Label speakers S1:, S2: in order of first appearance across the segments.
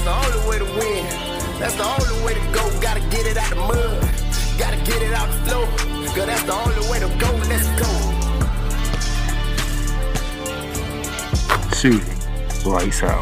S1: the only way to win. That's the only way to go. Gotta get it out the mud. Gotta get it out the flow. Cause that's the only way to go. Let's go.
S2: Shooting. Lights out.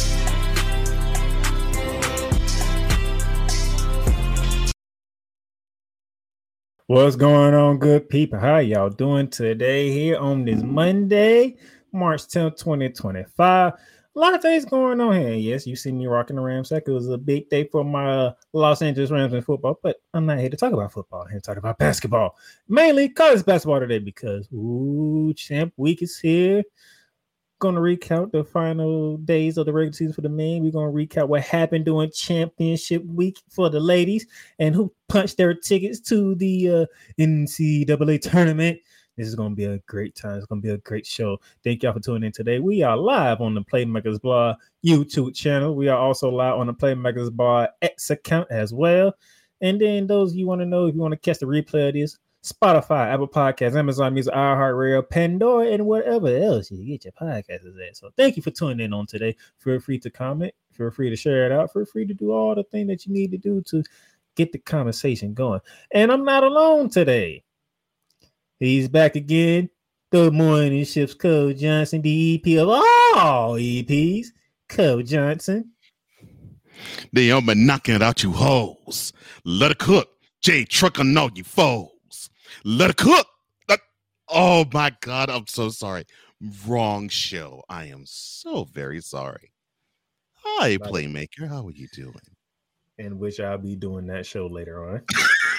S2: What's going on, good people? How y'all doing today here on this Monday, March 10th, 2025? A lot of things going on here. Yes, you see me rocking the Rams. It was a big day for my Los Angeles Rams in football, but I'm not here to talk about football. I'm here to talk about basketball. Mainly college basketball today because, champ week is here. Going to recount the final days of the regular season for the men. We're going to recount what happened during championship week for the ladies and who punched their tickets to the NCAA tournament. This is going to be a great time. It's going to be a great show. Thank y'all for tuning in today. We are live on the Playmakers Blog YouTube channel. We are also live on the Playmakers Blog X account as well. And then those you want to know, if you want to catch the replay of this, Spotify, Apple Podcasts, Amazon Music, iHeartRadio, Pandora, and wherever else you get your podcasts at. So thank you for tuning in on today. Feel free to comment. Feel free to share it out. Feel free to do all the things that you need to do to get the conversation going. And I'm not alone today. He's back again. Good morning, Ships Cole Johnson, the EP of all EPs, Cole Johnson.
S3: They all been knocking it out, you hoes. Let it cook. Jay Trucker, know you foes. Let it cook. Oh my God, I'm so sorry. Wrong show. I am so very sorry. Hi, Playmaker. How are you doing?
S2: And which I'll be doing that show later on.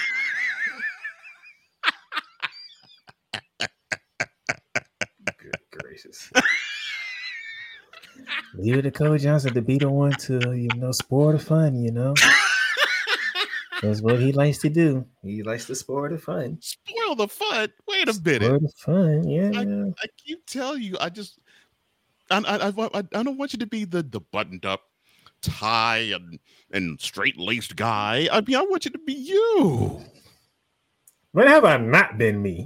S2: Good gracious. Leave it to Cole Johnson to be the one to, spoil the fun, That's what he likes to do. He likes to spoil the fun.
S3: Spoil the fun? Wait a minute.
S2: Spoil the fun, yeah.
S3: I keep telling you, I don't want you to be the buttoned up tie and straight laced guy. I mean, I want you to be you.
S2: When have I not been me?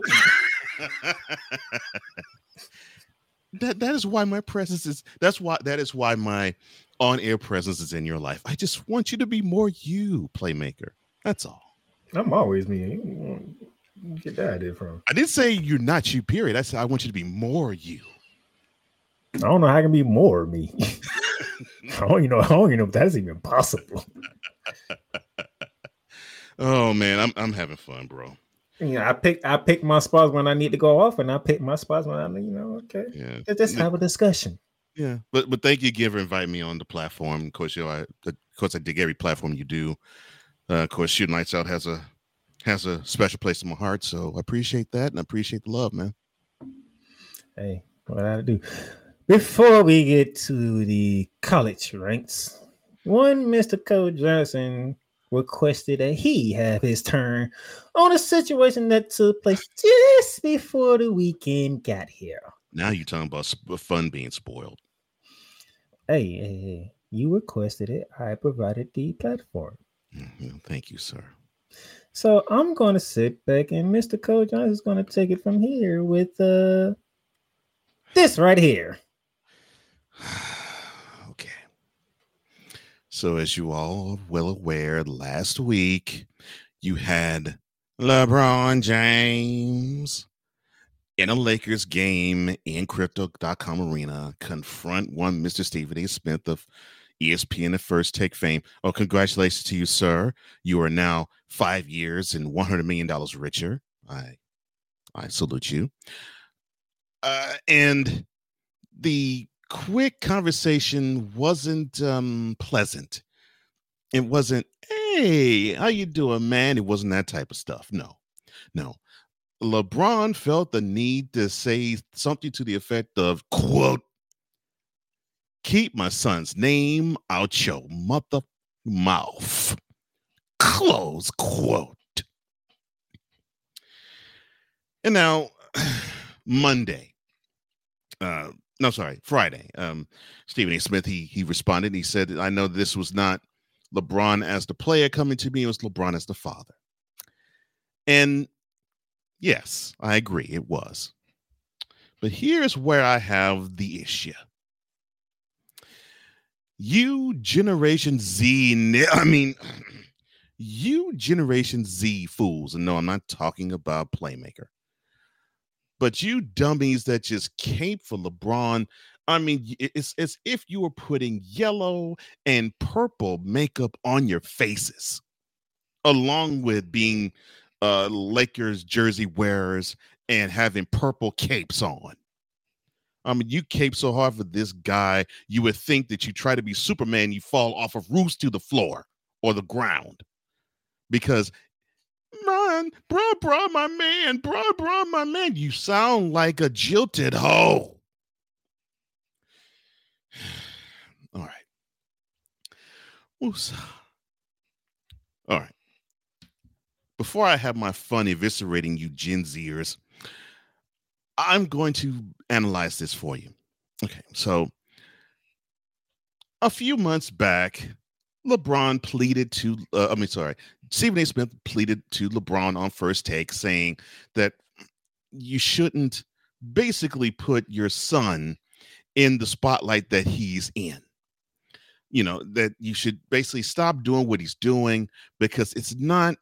S3: That is why my presence is. That is why my on-air presence is in your life. I just want you to be more you, Playmaker. That's all.
S2: I'm always me. Where you get that idea from?
S3: I didn't say you're not you, period. I said I want you to be more you.
S2: I don't know how I can be more me. I don't even know if that's even possible.
S3: Oh man, I'm having fun, bro.
S2: I pick my spots when I need to go off, and I pick my spots when I okay. Yeah. Let's just have a discussion.
S3: Yeah, but thank you again for inviting me on the platform. Of course, I dig every platform you do. Of course, Shooting Lights Out has a special place in my heart, so I appreciate that and I appreciate the love, man.
S2: Hey, what I do before we get to the college ranks, one Mr. Cole Johnson requested that he have his turn on a situation that took place just before the weekend got here.
S3: Now you're talking about fun being spoiled.
S2: Hey, you requested it. I provided the platform.
S3: Mm-hmm. Thank you, sir.
S2: So I'm going to sit back, and Mr. Cole Johnson is going to take it from here with this right here.
S3: Okay. So as you all are well aware, last week you had LeBron James in a Lakers game in Crypto.com Arena confront one Mr. Stephen A. Smith of ESPN and First Take fame. Oh, congratulations to you, sir. You are now 5 years and $100 million richer. I salute you. And the quick conversation wasn't pleasant. It wasn't, hey, how you doing, man? It wasn't that type of stuff. No. LeBron felt the need to say something to the effect of, quote, keep my son's name out your mother mouth, close quote. And now, Friday, Stephen A. Smith, he responded and he said, I know this was not LeBron as the player coming to me, it was LeBron as the father. And yes, I agree, it was. But here's where I have the issue. you Generation Z, you Generation Z fools, and no, I'm not talking about Playmaker, but you dummies that just cape for LeBron. I mean, it's as if you were putting yellow and purple makeup on your faces, along with being Lakers jersey wearers and having purple capes on. I mean, you cape so hard for this guy, you would think that you try to be Superman, you fall off of roofs to the floor or the ground. Because, man, bruh, my man, bruh, my man, you sound like a jilted hoe. All right. Oops. All right. Before I have my fun eviscerating you Gen Zers, I'm going to analyze this for you. Okay, so a few months back, LeBron pleaded to, Stephen A. Smith pleaded to LeBron on First Take saying that you shouldn't basically put your son in the spotlight that he's in. You know, that you should basically stop doing what he's doing because it's not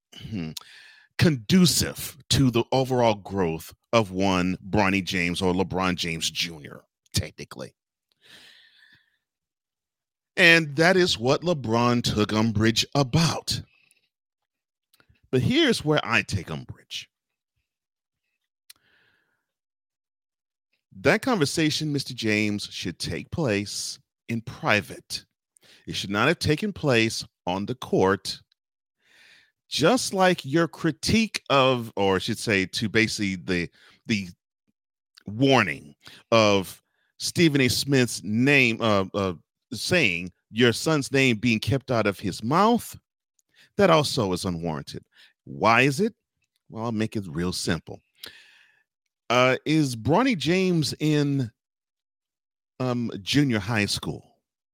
S3: conducive to the overall growth of one Bronny James or LeBron James Jr., technically. And that is what LeBron took umbrage about. But here's where I take umbrage. That conversation, Mr. James, should take place in private. It should not have taken place on the court. Just like your critique of, or I should say, to basically the warning of Stephen A. Smith's name, saying your son's name being kept out of his mouth, that also is unwarranted. Why is it? Well, I'll make it real simple. Is Bronny James in junior high school?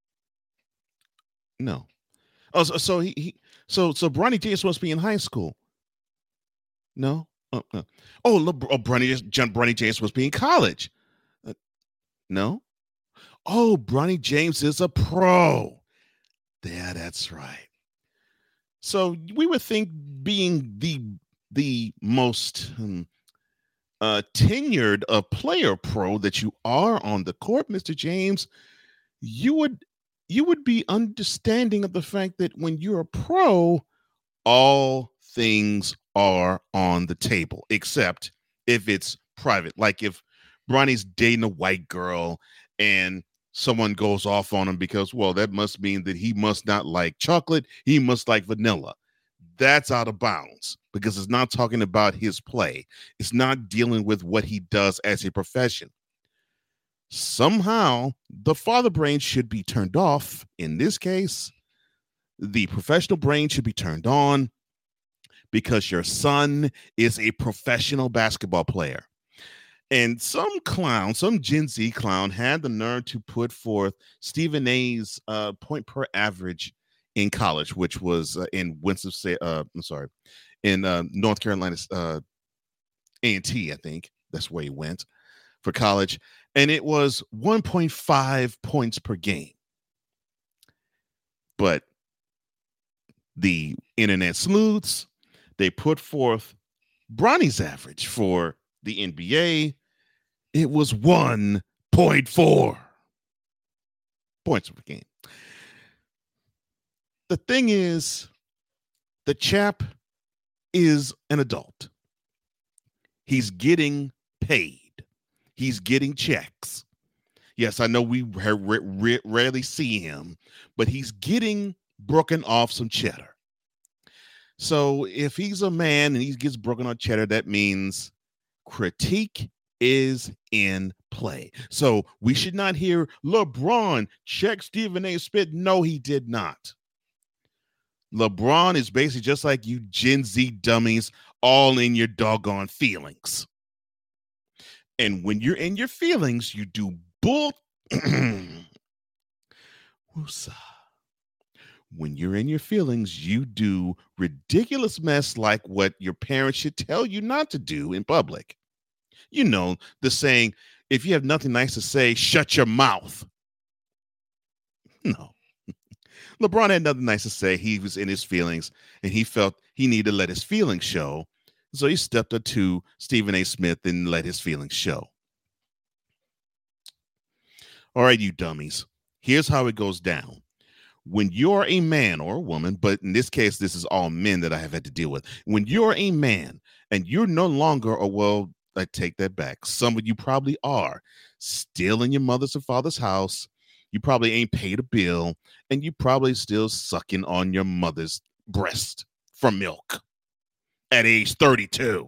S3: No. Oh, so Bronny James must be in high school. No. No. Bronny James must be in college. No. Oh, Bronny James is a pro. Yeah, that's right. So we would think, being the most tenured player pro that you are on the court, Mr. James, you would be understanding of the fact that when you're a pro, all things are on the table, except if it's private. Like if Bronny's dating a white girl and someone goes off on him because, well, that must mean that he must not like chocolate, he must like vanilla. That's out of bounds because it's not talking about his play. It's not dealing with what he does as a profession. Somehow, the father brain should be turned off. In this case, the professional brain should be turned on because your son is a professional basketball player. And some Gen Z clown had the nerve to put forth Stephen A's point per average in college, which was in North Carolina A&T, I think. That's where he went for college. And it was 1.5 points per game. But the internet sleuths, they put forth Bronny's average for the NBA. It was 1.4 points per game. The thing is, the chap is an adult. He's getting paid. He's getting checks. Yes, I know we rarely see him, but he's getting broken off some cheddar. So if he's a man and he gets broken off cheddar, that means critique is in play. So we should not hear LeBron check Stephen A. Smith. No, he did not. LeBron is basically just like you Gen Z dummies, all in your doggone feelings. And when you're in your feelings, you do bull. When you're in your feelings, you do ridiculous mess like what your parents should tell you not to do in public. You know, the saying, if you have nothing nice to say, shut your mouth. No. LeBron had nothing nice to say. He was in his feelings, and he felt he needed to let his feelings show. So he stepped up to Stephen A. Smith and let his feelings show. All right, you dummies. Here's how it goes down. When you're a man or a woman, but in this case, this is all men that I have had to deal with. When you're a man and you're no longer, I take that back. Some of you probably are still in your mother's or father's house. You probably ain't paid a bill, and you probably still sucking on your mother's breast for milk at age 32.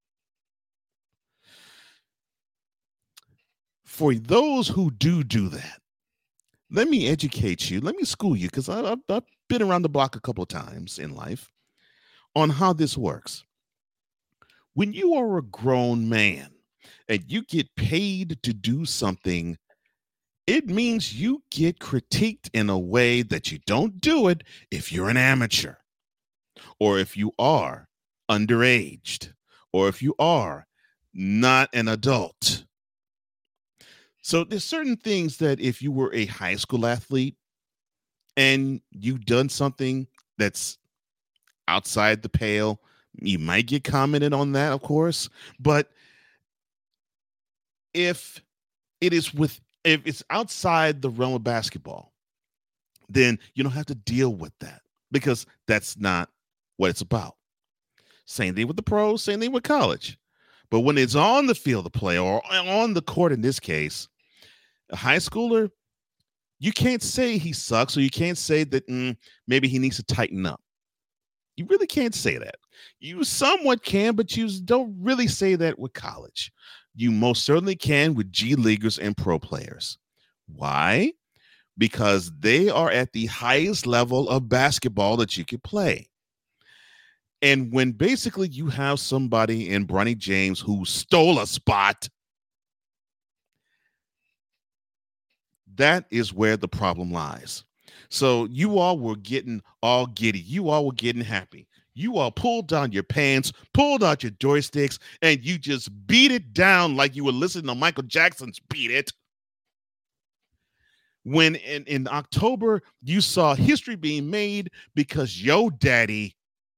S3: For those who do that, let me educate you. Let me school you, because I've been around the block a couple of times in life on how this works. When you are a grown man and you get paid to do something, it means you get critiqued in a way that you don't do it if you're an amateur, or if you are underaged, or if you are not an adult. So there's certain things that if you were a high school athlete and you've done something that's outside the pale, you might get commented on that, of course. But if it's outside the realm of basketball, then you don't have to deal with that, because that's not what it's about. Same thing with the pros, same thing with college. But when it's on the field of play, or on the court in this case, a high schooler, you can't say he sucks, or you can't say that maybe he needs to tighten up. You really can't say that. You somewhat can, but you don't really say that with college. You most certainly can with G Leaguers and pro players. Why? Because they are at the highest level of basketball that you could play. And when basically you have somebody in Bronny James who stole a spot, that is where the problem lies. So you all were getting all giddy. You all were getting happy. You all pulled down your pants, pulled out your joysticks, and you just beat it down like you were listening to Michael Jackson's Beat It. When in October, you saw history being made because your daddy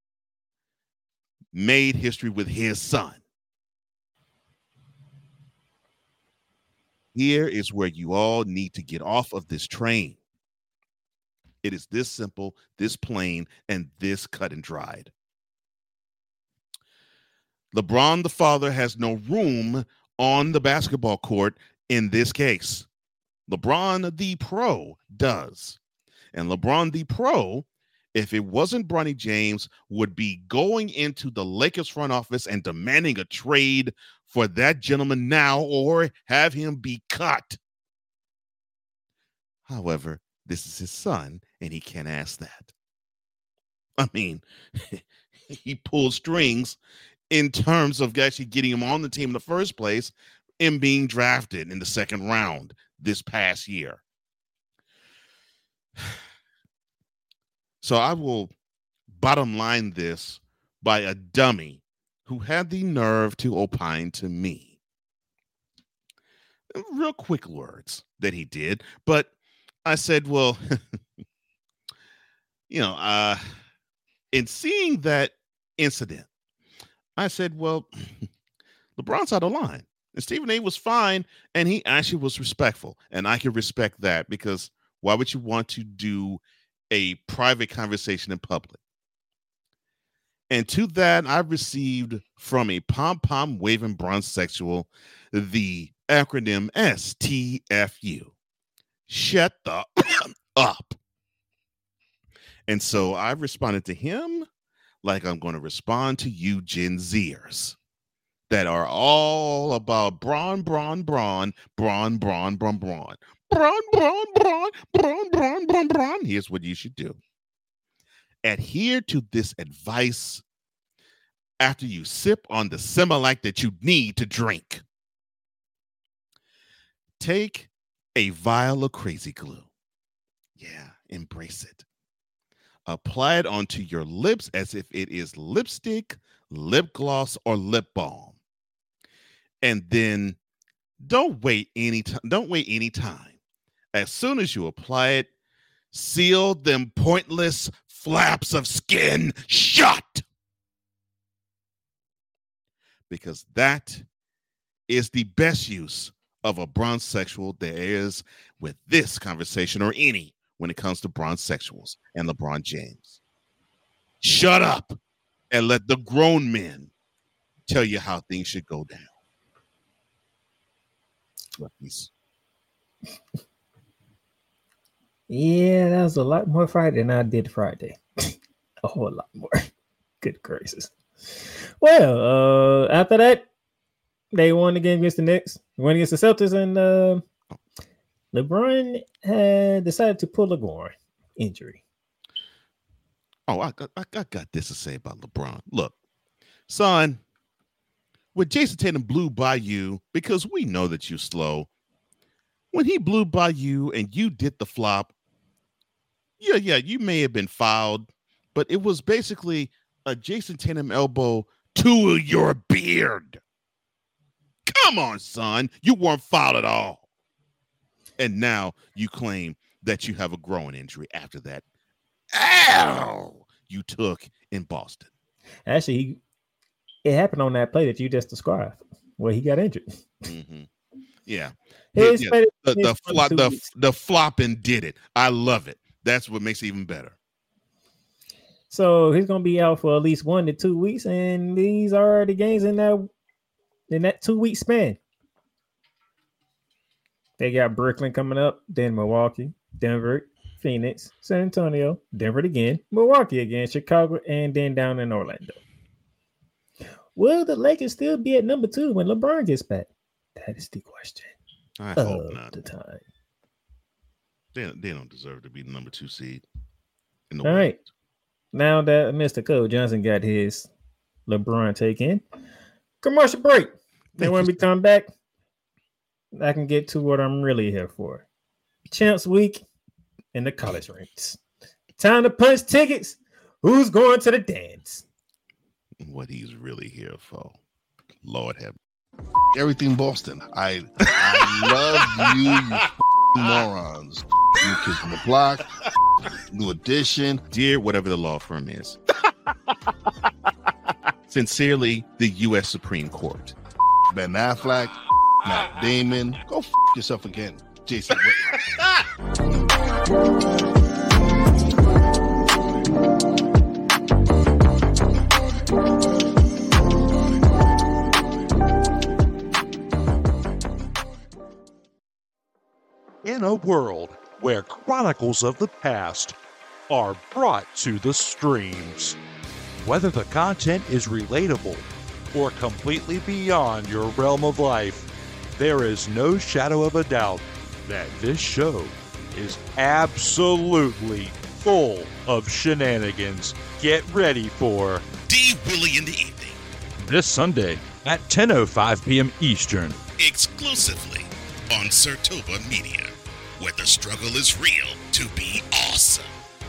S3: made history with his son. Here is where you all need to get off of this train. It is this simple, this plain, and this cut and dried. LeBron, the father, has no room on the basketball court in this case. LeBron, the pro, does. And LeBron, the pro, if it wasn't Bronny James, would be going into the Lakers front office and demanding a trade for that gentleman now, or have him be cut. However, this is his son, and he can't ask that. I mean, he pulled strings in terms of actually getting him on the team in the first place and being drafted in the second round this past year. So I will bottom line this by a dummy who had the nerve to opine to me. Real quick words that he did, but I said, well, in seeing that incident, I said, well, LeBron's out of line. And Stephen A was fine, and he actually was respectful. And I can respect that, because why would you want to do a private conversation in public? And to that, I received from a pom-pom waving bronzexual the acronym STFU. Shut the up. And so I responded to him like I'm going to respond to you Gen Zers that are all about brawn. Here's what you should do. Adhere to this advice after you sip on the Similac that you need to drink. Take a vial of crazy glue. Yeah, embrace it. Apply it onto your lips as if it is lipstick, lip gloss, or lip balm. And then don't wait any time. As soon as you apply it, Seal them pointless flaps of skin shut. Because that is the best use of a bronzesexual there is with this conversation or any when it comes to bronzesexuals and LeBron James. Shut up and let the grown men tell you how things should go down. Please.
S2: Yeah, that was a lot more Friday than I did Friday. A whole lot more. Good gracious. Well, after that, they won again against the Knicks. Won against the Celtics, and LeBron had decided to pull a groin injury.
S3: Oh, I got this to say about LeBron. Look, son, when Jason Tatum blew by you, because we know that you're slow, when he blew by you and you did the flop, yeah, you may have been fouled, but it was basically a Jason Tatum elbow to your beard. Come on, son. You weren't fouled at all. And now you claim that you have a groin injury after that. Ow! You took in Boston.
S2: Actually, it happened on that play that you just described where he got injured.
S3: Mm-hmm. Yeah. The flopping did it. I love it. That's what makes it even better.
S2: So he's going to be out for at least 1 to 2 weeks, and these are the games in that 2 week span. They got Brooklyn coming up, then Milwaukee, Denver, Phoenix, San Antonio, Denver again, Milwaukee again, Chicago, and then down in Orlando. Will the Lakers still be at number 2 when LeBron gets back? That is the question.
S3: I hope not.
S2: The time.
S3: They don't deserve to be the number 2 seed.
S2: All right. Now that Mr. Cole Johnson got his LeBron take in, commercial break. Then when we come back, I can get to what I'm really here for. Champs Week in the college ranks. Time to punch tickets. Who's going to the dance?
S3: What he's really here for. Lord have
S4: everything Boston. I love you morons. New Kids on the Block, New Edition.
S3: Dear whatever the law firm is. Sincerely, the U.S. Supreme Court.
S4: Ben Affleck, Matt Damon. Go yourself again, Jason Whitlock.
S5: In a world where chronicles of the past are brought to the streams, whether the content is relatable or completely beyond your realm of life, there is no shadow of a doubt that this show is absolutely full of shenanigans. Get ready for
S3: D. Willie in the Evening.
S5: This Sunday at 10:05 p.m. Eastern.
S3: Exclusively on Sartoba Media, where the struggle is real to be awesome.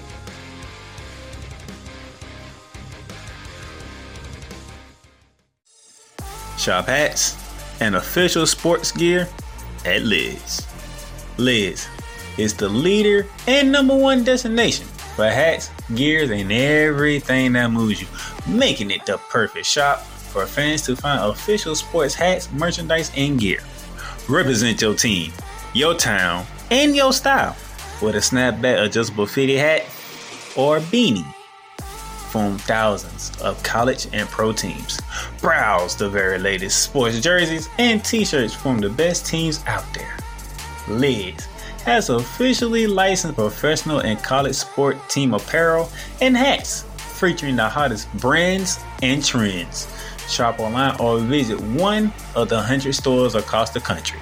S6: Shop hats and official sports gear at Lids. Lids is the leader and #1 destination for hats, gears, and everything that moves you, making it the perfect shop for fans to find official sports hats, merchandise, and gear. Represent your team, your town, and your style with a snapback adjustable fitted hat or beanie from thousands of college and pro teams. Browse the very latest sports jerseys and t-shirts from the best teams out there. Lids has officially licensed professional and college sport team apparel and hats featuring the hottest brands and trends. Shop online or visit one of the 100 stores across the country.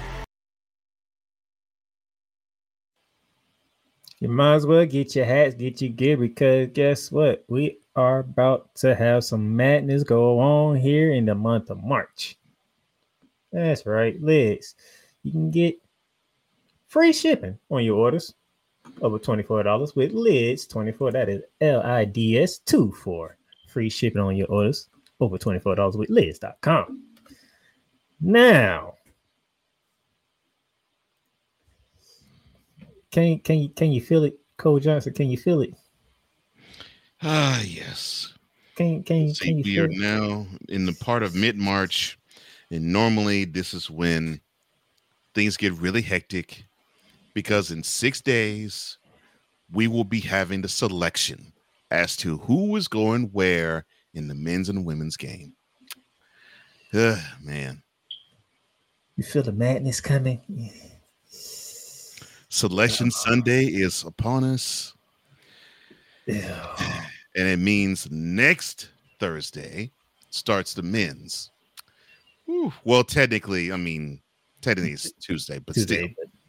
S2: You might as well get your hats, get your gear, because guess what? We are about to have some madness go on here in the month of March. That's right, Lids. You can get free shipping on your orders over $24 with Lids 24. That is LIDS 24. Free shipping on your orders over $24 with Lids.com. Now, can you feel it Cole Johnson, can you feel it?
S3: Yes.
S2: Can you
S3: We
S2: feel
S3: are
S2: it?
S3: now in the part of mid-March, and normally this is when things get really hectic because in 6 days we will be having the selection as to who is going where in the men's and women's game. Man.
S2: You feel the madness coming?
S3: Selection Sunday is upon us.
S2: Yeah.
S3: And it means next Thursday starts the men's. Whew. Well, technically it's Tuesday, but still.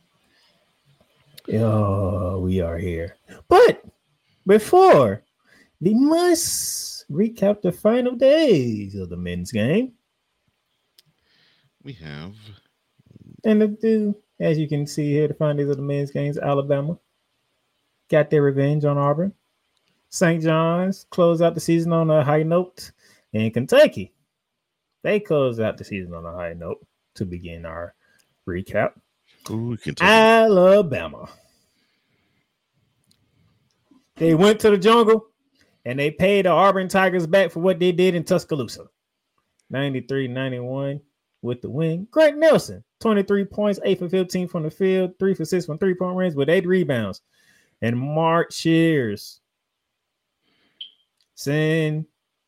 S2: Oh, we are here. But before, we must recap the final days of the men's game.
S3: We have.
S2: And as you can see here, the final days of the men's games, Alabama got their revenge on Auburn. St. John's closed out the season on a high note. And Kentucky, they closed out the season on a high note to begin our recap.
S3: Ooh, Kentucky.
S2: Alabama. They went to the jungle and they paid the Auburn Tigers back for what they did in Tuscaloosa. 93-91 with the win. Greg Nelson, 23 points, 8 for 15 from the field, 3 for 6 from three-point range with 8 rebounds. And Mark Shears, send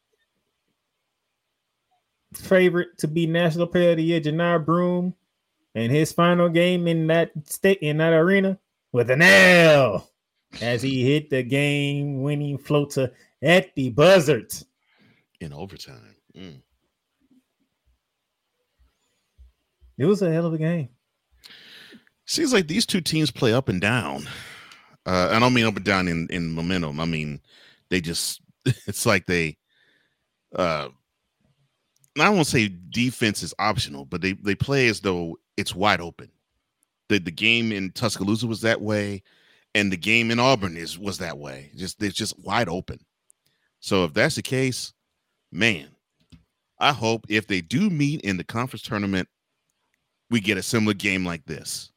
S2: favorite to be National Player of the Year, Janai Broome, and his final game in that arena with an L as he hit the game-winning floater at the buzzer
S3: in overtime.
S2: It was a hell of a game.
S3: Seems like these two teams play up and down. I don't mean up and down in momentum. I mean, they just, it's like they, I won't say defense is optional, but they play as though it's wide open. The game in Tuscaloosa was that way, and the game in Auburn was that way. It's just wide open. So if that's the case, man, I hope if they do meet in the conference tournament, we get a similar game like this.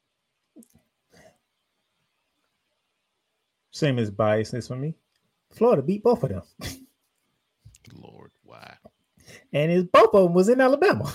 S2: Same as biasness for me. Florida beat both of them.
S3: Lord, why?
S2: And both of them was in Alabama.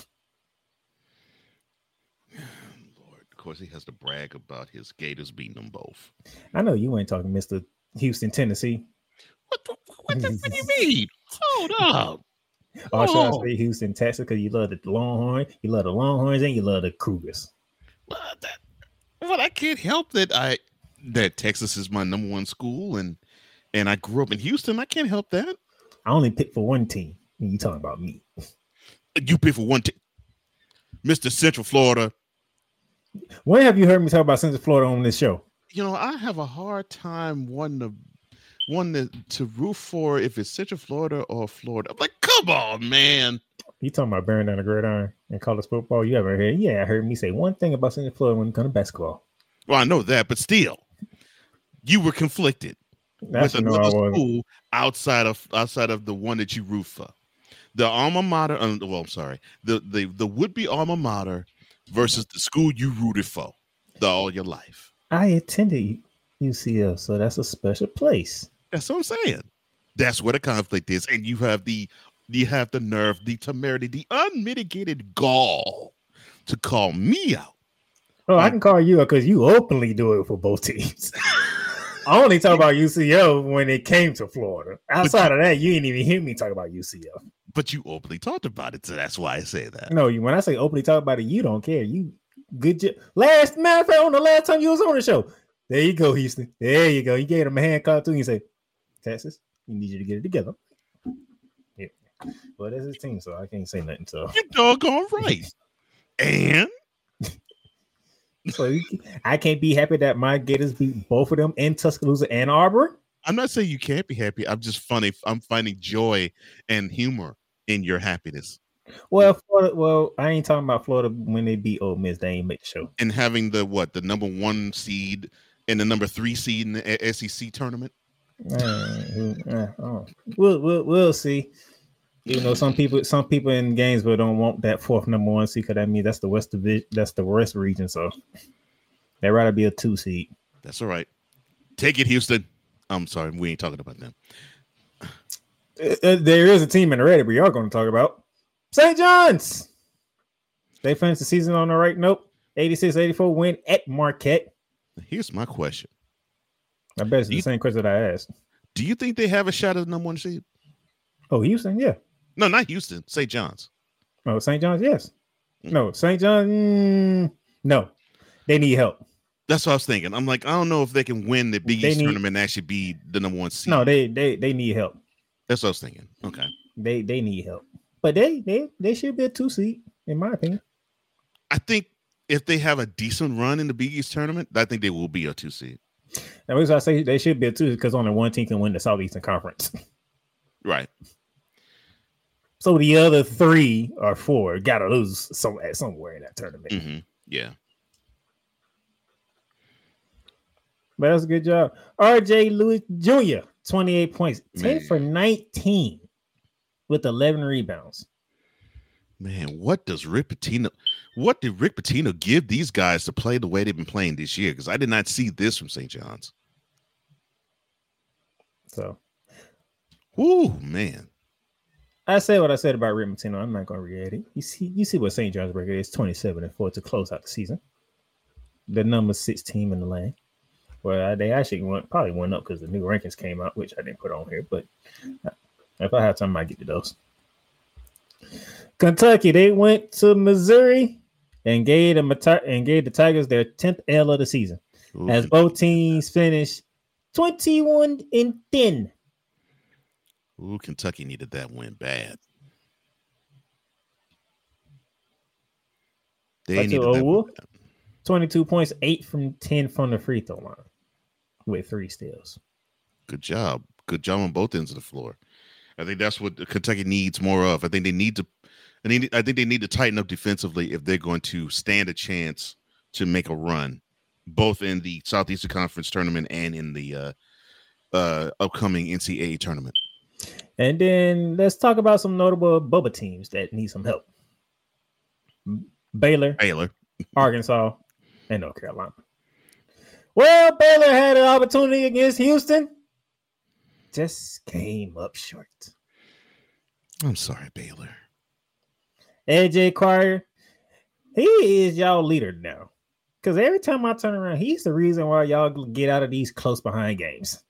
S3: Lord, of course he has to brag about his Gators beating them both.
S2: I know you ain't talking Mr. Houston, Tennessee.
S3: What do you mean? Hold up.
S2: Oh, should I say Houston, Texas? Because you love the Longhorn, you love the Longhorns, and you love the Cougars.
S3: Well, I can't help that Texas is my number one school, and I grew up in Houston. I can't help that.
S2: I only picked for one team. And you talking about me?
S3: You pick for one team, Mr. Central Florida.
S2: When have you heard me talk about Central Florida on this show?
S3: You know, I have a hard time wanting to root for if it's Central Florida or Florida. I'm like, come on, man.
S2: You talking about bearing down the gridiron in college football? You ever heard? Yeah, I heard me say one thing about Central Florida when it comes to basketball.
S3: Well, I know that, but still, you were conflicted with another school outside of the one that you root for. The alma mater, the would-be alma mater versus the school you rooted for all your life.
S2: I attended UCF, so that's a special place.
S3: That's what I'm saying. That's where the conflict is, and you have the nerve, the temerity, the unmitigated gall to call me out.
S2: Oh, I can call you out because you openly do it for both teams. I only talk about UCF when it came to Florida. Outside of that, you didn't even hear me talk about UCF.
S3: But you openly talked about it, so that's why I say that.
S2: No, when I say openly talk about it, you don't care. You good job. Matter of fact, on the last time you was on the show, there you go, Houston. There you go. You gave him a hand call too. You say, Texas, we need you to get it together. Yeah. Well, that's his team, so I can't say nothing. So
S3: you're doggone right. And
S2: so I can't be happy that my Gators beat both of them in Tuscaloosa and Auburn.
S3: I'm not saying you can't be happy. I'm just funny. I'm finding joy and humor in your happiness.
S2: Well, Florida, I ain't talking about Florida when they beat Ole Miss. They ain't make the show.
S3: And having the number 1 seed and the number 3 seed in the SEC tournament.
S2: We'll see. You know, some people in Gainesville don't want that 4th number 1 seed because that means that's the West Division, that's the West region. So they'd rather be a 2 seed.
S3: That's all right. Take it, Houston. I'm sorry, we ain't talking about them.
S2: There is a team in the red we are going to talk about. St. John's. They finished the season on the right note. 86-84 win at Marquette.
S3: Here's my question.
S2: I bet it's the same question that I asked.
S3: Do you think they have a shot at the number 1 seed?
S2: Oh, Houston, yeah.
S3: No, not Houston. St. John's.
S2: Oh, St. John's, yes. No, St. John's, no. They need help.
S3: That's what I was thinking. I'm like, I don't know if they can win the Big East tournament and actually be the number 1 seed.
S2: No, they need help.
S3: That's what I was thinking. Okay.
S2: They need help. But they should be a 2 seed, in my opinion.
S3: I think if they have a decent run in the Big East tournament, I think they will be a 2 seed.
S2: The reason I say they should be a 2 because only one team can win the Southeastern Conference.
S3: Right.
S2: So the other 3 or 4 got to lose somewhere in that tournament.
S3: Mm-hmm. Yeah.
S2: But that's a good job. RJ Lewis Jr., 28 points, 10 for 19 with 11 rebounds.
S3: Man, what did Rick Pitino give these guys to play the way they've been playing this year? Because I did not see this from St. John's.
S2: So,
S3: man.
S2: I said what I said about Rick Pitino. I'm not going to re-add it. You see what St. John's record is, 27-4 to close out the season. The number 6 team in the land. Well, they actually probably went up because the new rankings came out, which I didn't put on here. But if I have time, I might get to those. Kentucky, they went to Missouri and gave the Tigers their 10th L of the season.
S3: Ooh,
S2: as both teams finished 21-10.
S3: Ooh, Kentucky needed that win bad. They needed that win bad.
S2: 22 points, 8 from 10 from the free throw line with 3 steals.
S3: Good job. Good job on both ends of the floor. I think that's what Kentucky needs more of. I think they need to tighten up defensively if they're going to stand a chance to make a run, both in the Southeastern Conference tournament and in the upcoming NCAA tournament.
S2: And then let's talk about some notable Bubba teams that need some help. Baylor, Arkansas, and North Carolina. Well, Baylor had an opportunity against Houston. Just came up short.
S3: I'm sorry, Baylor.
S2: AJ Cryer, he is y'all leader now. Because every time I turn around, he's the reason why y'all get out of these close behind games.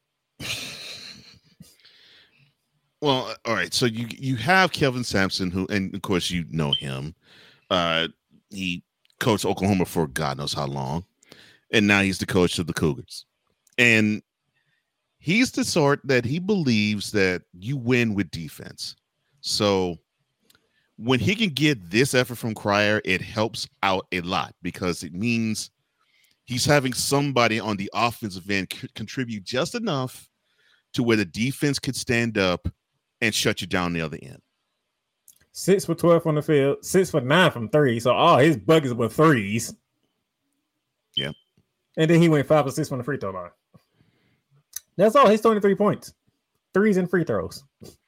S3: Well, all right. So you have Kelvin Sampson, who, and of course you know him. He coached Oklahoma for God knows how long, and now he's the coach of the Cougars. And he's the sort that he believes that you win with defense. So when he can get this effort from Cryer, it helps out a lot because it means he's having somebody on the offensive end contribute just enough to where the defense could stand up and shut you down the other end.
S2: 6 for 12 on the field, 6 for 9 from 3. So all his buckets were threes.
S3: Yeah.
S2: And then he went 5 for 6 from the free throw line. That's all. His 23 points. 3s and free throws.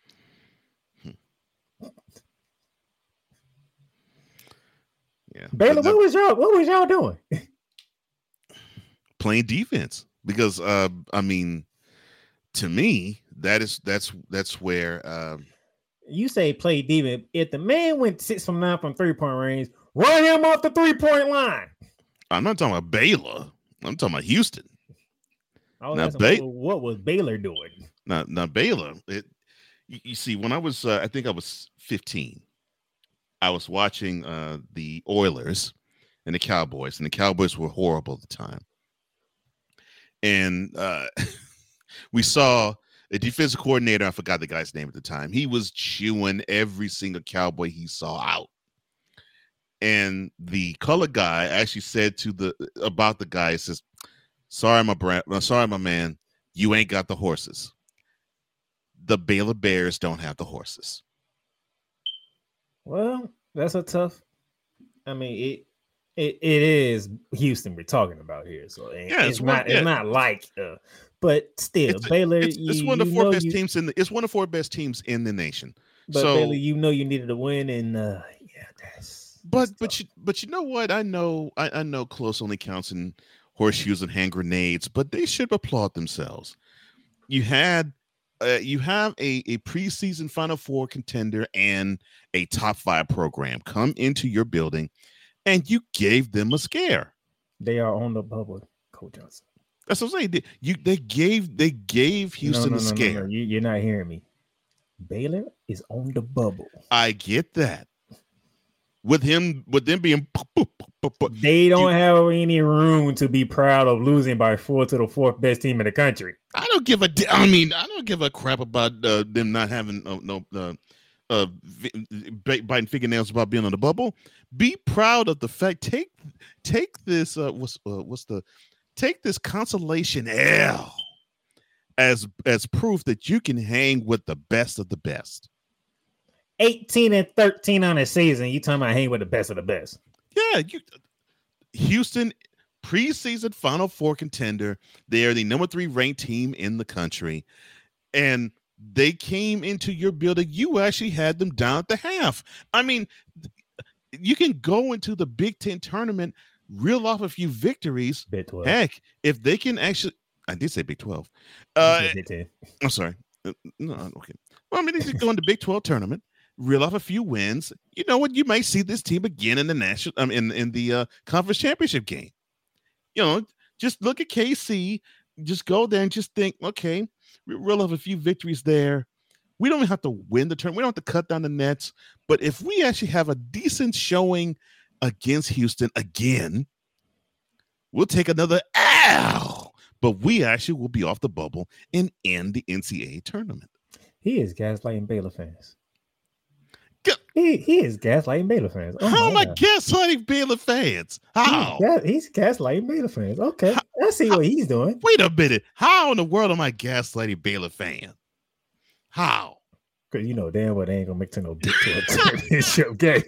S3: Yeah.
S2: Baylor, what was y'all doing?
S3: Playing defense. Because I mean, to me, that's where
S2: you say play defense. If the man went 6 from 9 from 3-point range, run him off the 3-point line.
S3: I'm not talking about Baylor. I'm talking about Houston.
S2: Now, what was Baylor doing?
S3: Now Baylor. You see, when I was, I think I was 15, I was watching the Oilers and the Cowboys were horrible at the time. And we saw a defensive coordinator. I forgot the guy's name at the time. He was chewing every single Cowboy he saw out. And the color guy actually said about the guy, says, sorry, my man, you ain't got the horses. The Baylor Bears don't have the horses.
S2: Well, that's a tough. I mean, it is Houston we're talking about here, so it's not like, but still, Baylor.
S3: It's one of the 4 best teams it's one of 4 best teams in the nation.
S2: But
S3: so,
S2: Baylor, you needed to win, and that's.
S3: But you know what? I know close only counts in horseshoes and hand grenades, but they should applaud themselves. You have a preseason Final Four contender and a top 5 program come into your building, and you gave them a scare.
S2: They are on the bubble, Coach Johnson.
S3: That's what I'm saying. They gave Houston a scare.
S2: No. You're not hearing me. Baylor is on the bubble.
S3: I get that. With them being,
S2: they don't have any room to be proud of losing by 4 to the 4th best team in the country.
S3: I don't give a crap about them not having biting fingernails about being on the bubble. Be proud of the fact. Take this. Take this consolation L as proof that you can hang with the best of the best.
S2: 18-13 on the season. You talking about hang with the best of the best?
S3: Yeah, Houston preseason Final Four contender. They are the number 3 ranked team in the country, and they came into your building. You actually had them down at the half. I mean, you can go into the Big Ten tournament, reel off a few victories.
S2: Big 12.
S3: Heck, if they can actually, I did say Big 12.
S2: Big 10.
S3: I'm sorry. No, okay. Well, I mean, they just go in the Big 12 tournament, reel off a few wins. You know what? You might see this team again in the national, in the conference championship game. You know, just look at KC. Just go there and just think, okay, we reel off a few victories there. We don't even have to win the tournament. We don't have to cut down the nets. But if we actually have a decent showing against Houston again, we'll take another L. But we actually will be off the bubble and end the NCAA tournament.
S2: He is gaslighting Baylor fans. He is gaslighting Baylor fans. Oh,
S3: how am I gaslighting Baylor fans? How?
S2: He's gaslighting Baylor fans. Okay, I see what he's doing.
S3: Wait a minute. How in the world am I gaslighting Baylor fans? How?
S2: Because you know damn well they ain't gonna make to no Big 12 championship game.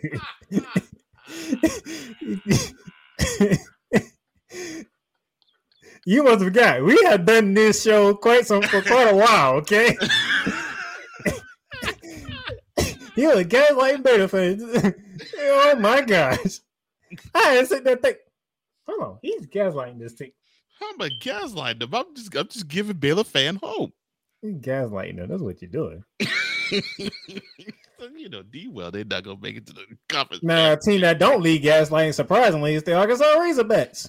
S2: You must have forgot. We have done this show for quite a while, okay? You a gaslighting Baylor fans. Oh my gosh. I had sit there think, hold on, he's gaslighting this team.
S3: How am I gaslighting them? I'm just giving Baylor fan hope.
S2: You're gaslighting them. That's what you're doing.
S3: You know, D-well, they're not gonna make it to the conference.
S2: Now, a team that don't lead gaslighting, surprisingly, is the Arkansas Razorbacks.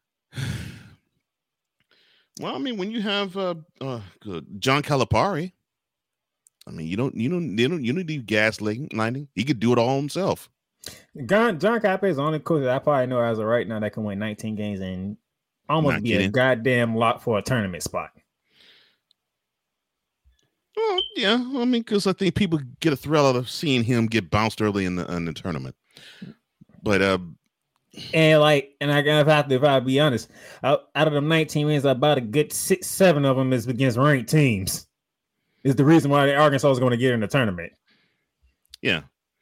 S3: Well, I mean, when you have John Calipari, I mean, you don't need gaslighting. He could do it all himself.
S2: John Calipari is the only coach that I probably know as of right now that can win 19 games and almost be a goddamn lock for a tournament spot.
S3: Well, yeah, I mean, because I think people get a thrill out of seeing him get bounced early in the tournament. But
S2: if I be honest, out of them 19 wins, about a good 6-7 of them is against ranked teams. Is the reason why Arkansas is going to get in the tournament.
S3: Yeah.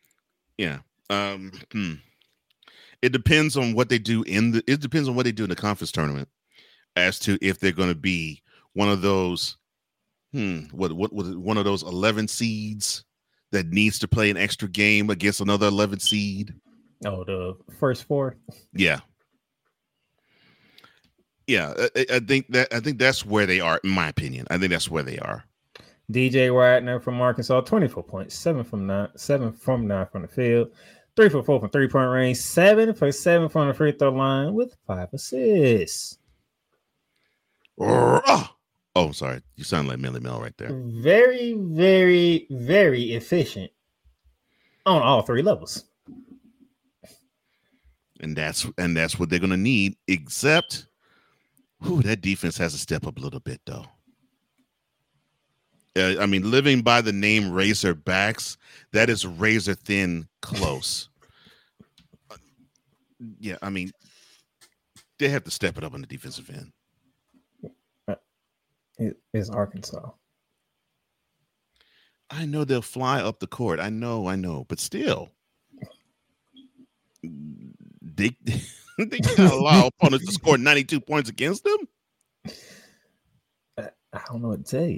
S3: It depends on what they do in the conference tournament as to if they're going to be one of those one of those 11 seeds that needs to play an extra game against another 11 seed.
S2: Oh, the first 4.
S3: Yeah. I think that's where they are, in my opinion. I think that's where they are.
S2: DJ Wagner from Arkansas, 24 points, 7 from 9 from the field, 3 for 4 from 3-point range, 7 for 7 from the free throw line with 5 assists.
S3: Oh, sorry. You sound like Millie Mel right there.
S2: Very, very, very efficient on all 3 levels.
S3: And that's what they're going to need, except that defense has to step up a little bit, though. I mean, living by the name Razorbacks, that is razor thin close. Yeah, I mean, they have to step it up on the defensive end.
S2: It is Arkansas.
S3: I know they'll fly up the court. I know, but still, they can't allow opponents to score 92 points against them.
S2: I don't know what to tell you.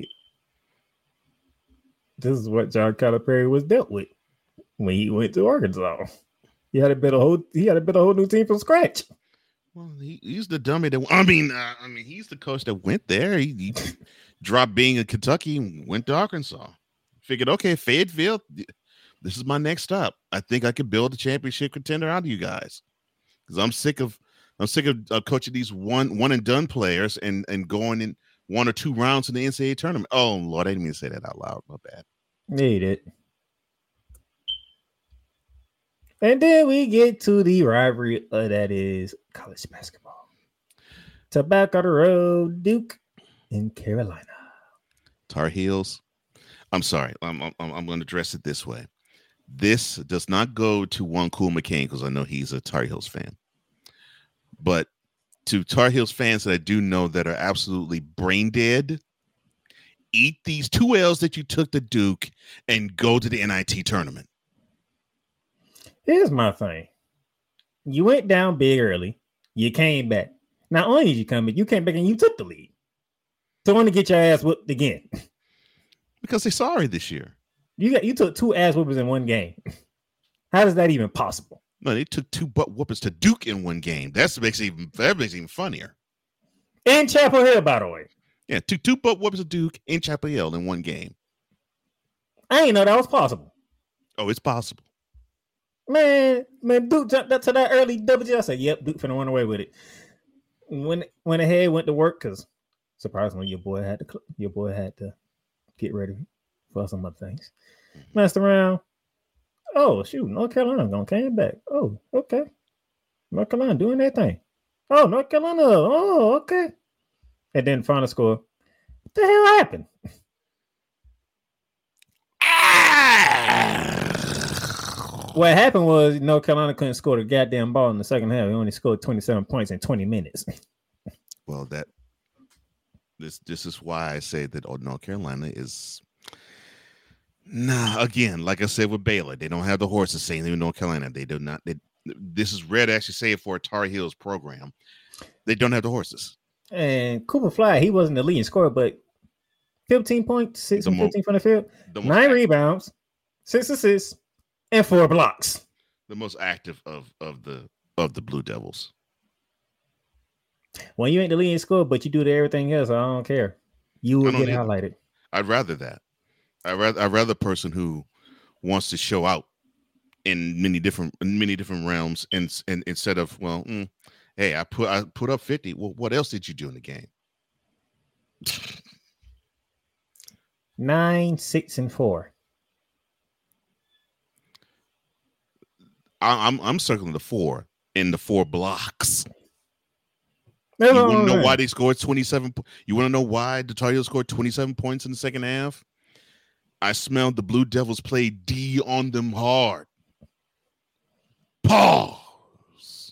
S2: This is what John Calipari was dealt with when he went to Arkansas. He had to build a whole new team from scratch.
S3: Well, he's the dummy that. I mean, he's the coach that went there. He dropped being in Kentucky and went to Arkansas. Figured, okay, Fayetteville, this is my next stop. I think I could build a championship contender out of you guys, because I'm sick of coaching these one and done players and going in 1 or 2 rounds in the NCAA tournament. Oh Lord, I didn't mean to say that out loud. My bad.
S2: Need it. And then we get to the rivalry that is college basketball. Tobacco the Road, Duke in Carolina.
S3: Tar Heels. I'm sorry. I'm going to address it this way. This does not go to one Cool McCain, because I know he's a Tar Heels fan. But to Tar Heels fans that I do know that are absolutely brain dead, eat these 2 L's that you took to Duke and go to the NIT tournament.
S2: Here's my thing. You went down big early. You came back. Not only did you come back, you came back and you took the lead. So want to get your ass whooped again.
S3: Because they're sorry this year.
S2: You took 2 ass whoopers in one game. How is that even possible?
S3: No, they took 2 butt whoopers to Duke in one game. That makes it even funnier.
S2: In Chapel Hill, by the way.
S3: Yeah, two butt whoopers to Duke in Chapel Hill in one game.
S2: I didn't know that was possible.
S3: Oh, it's possible.
S2: Man, Duke jumped up to that early WG. I said, yep, Duke finna run away with it. Went ahead, went to work, because surprisingly, your boy had to get ready for some other things. Messed around. Oh, shoot, North Carolina gonna came back. Oh, okay. North Carolina doing their thing. Oh, North Carolina. Oh, okay. And then final score. What the hell happened? What happened was North Carolina couldn't score the goddamn ball in the second half. He only scored 27 points in 20 minutes.
S3: Well, this is why I say that North Carolina is again, like I said with Baylor, they don't have the horses. Same thing with North Carolina. They do not. This is rare to actually say it for a Tar Heels program. They don't have the horses. And
S2: Cooper Fly, he wasn't the leading scorer, but 15 points, 6 and 15 from the field, 9 rebounds, 6 assists, and 4 blocks.
S3: The most active of the Blue Devils.
S2: When you ain't the leading scorer, but you do everything else, I don't care. You will get highlighted.
S3: I'd rather that. I'd rather a person who wants to show out in many different realms, and instead of hey, I put up 50. Well, what else did you do in the game?
S2: 9, 6, and 4.
S3: I'm circling the 4 in the 4 blocks. You want to know why they scored 27? You want to know why the Tar Heels scored 27 points in the second half? I smelled the Blue Devils play D on them hard. Pause.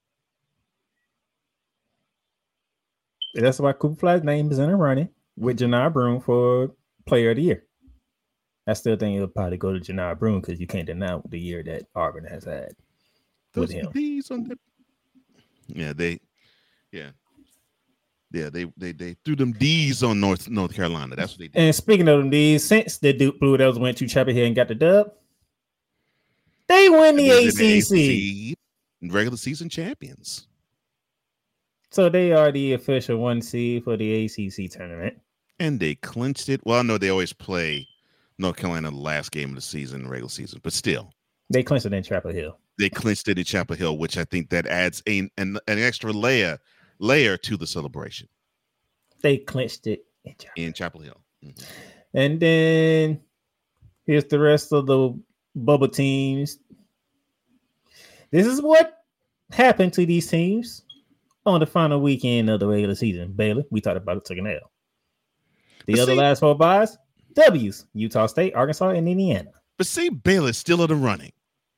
S2: That's why Cooper Fly's name is in the running with Janai Broome for Player of the Year. I still think it'll probably go to Janai Broome, because you can't deny the year that Auburn has had with him.
S3: They threw them D's on North Carolina. That's what they did.
S2: And speaking of them D's, since the Duke Blue Devils went to Chapel Hill and got the dub, they win the ACC.
S3: Regular season champions.
S2: So they are the official 1 seed for the ACC tournament.
S3: And they clinched it. Well, I know they always play North Carolina the last game of the season, the regular season, but still.
S2: They clinched it in Chapel Hill.
S3: They clinched it in Chapel Hill, which I think that adds an extra layer to the celebration.
S2: They clinched it
S3: in Chapel Hill. Mm-hmm.
S2: And then here's the rest of the bubble teams. This is what happened to these teams on the final weekend of the regular season. Baylor, we talked about it, took an L. Last 4 byes, W's: Utah State, Arkansas, and Indiana.
S3: But see, Baylor's still in the running.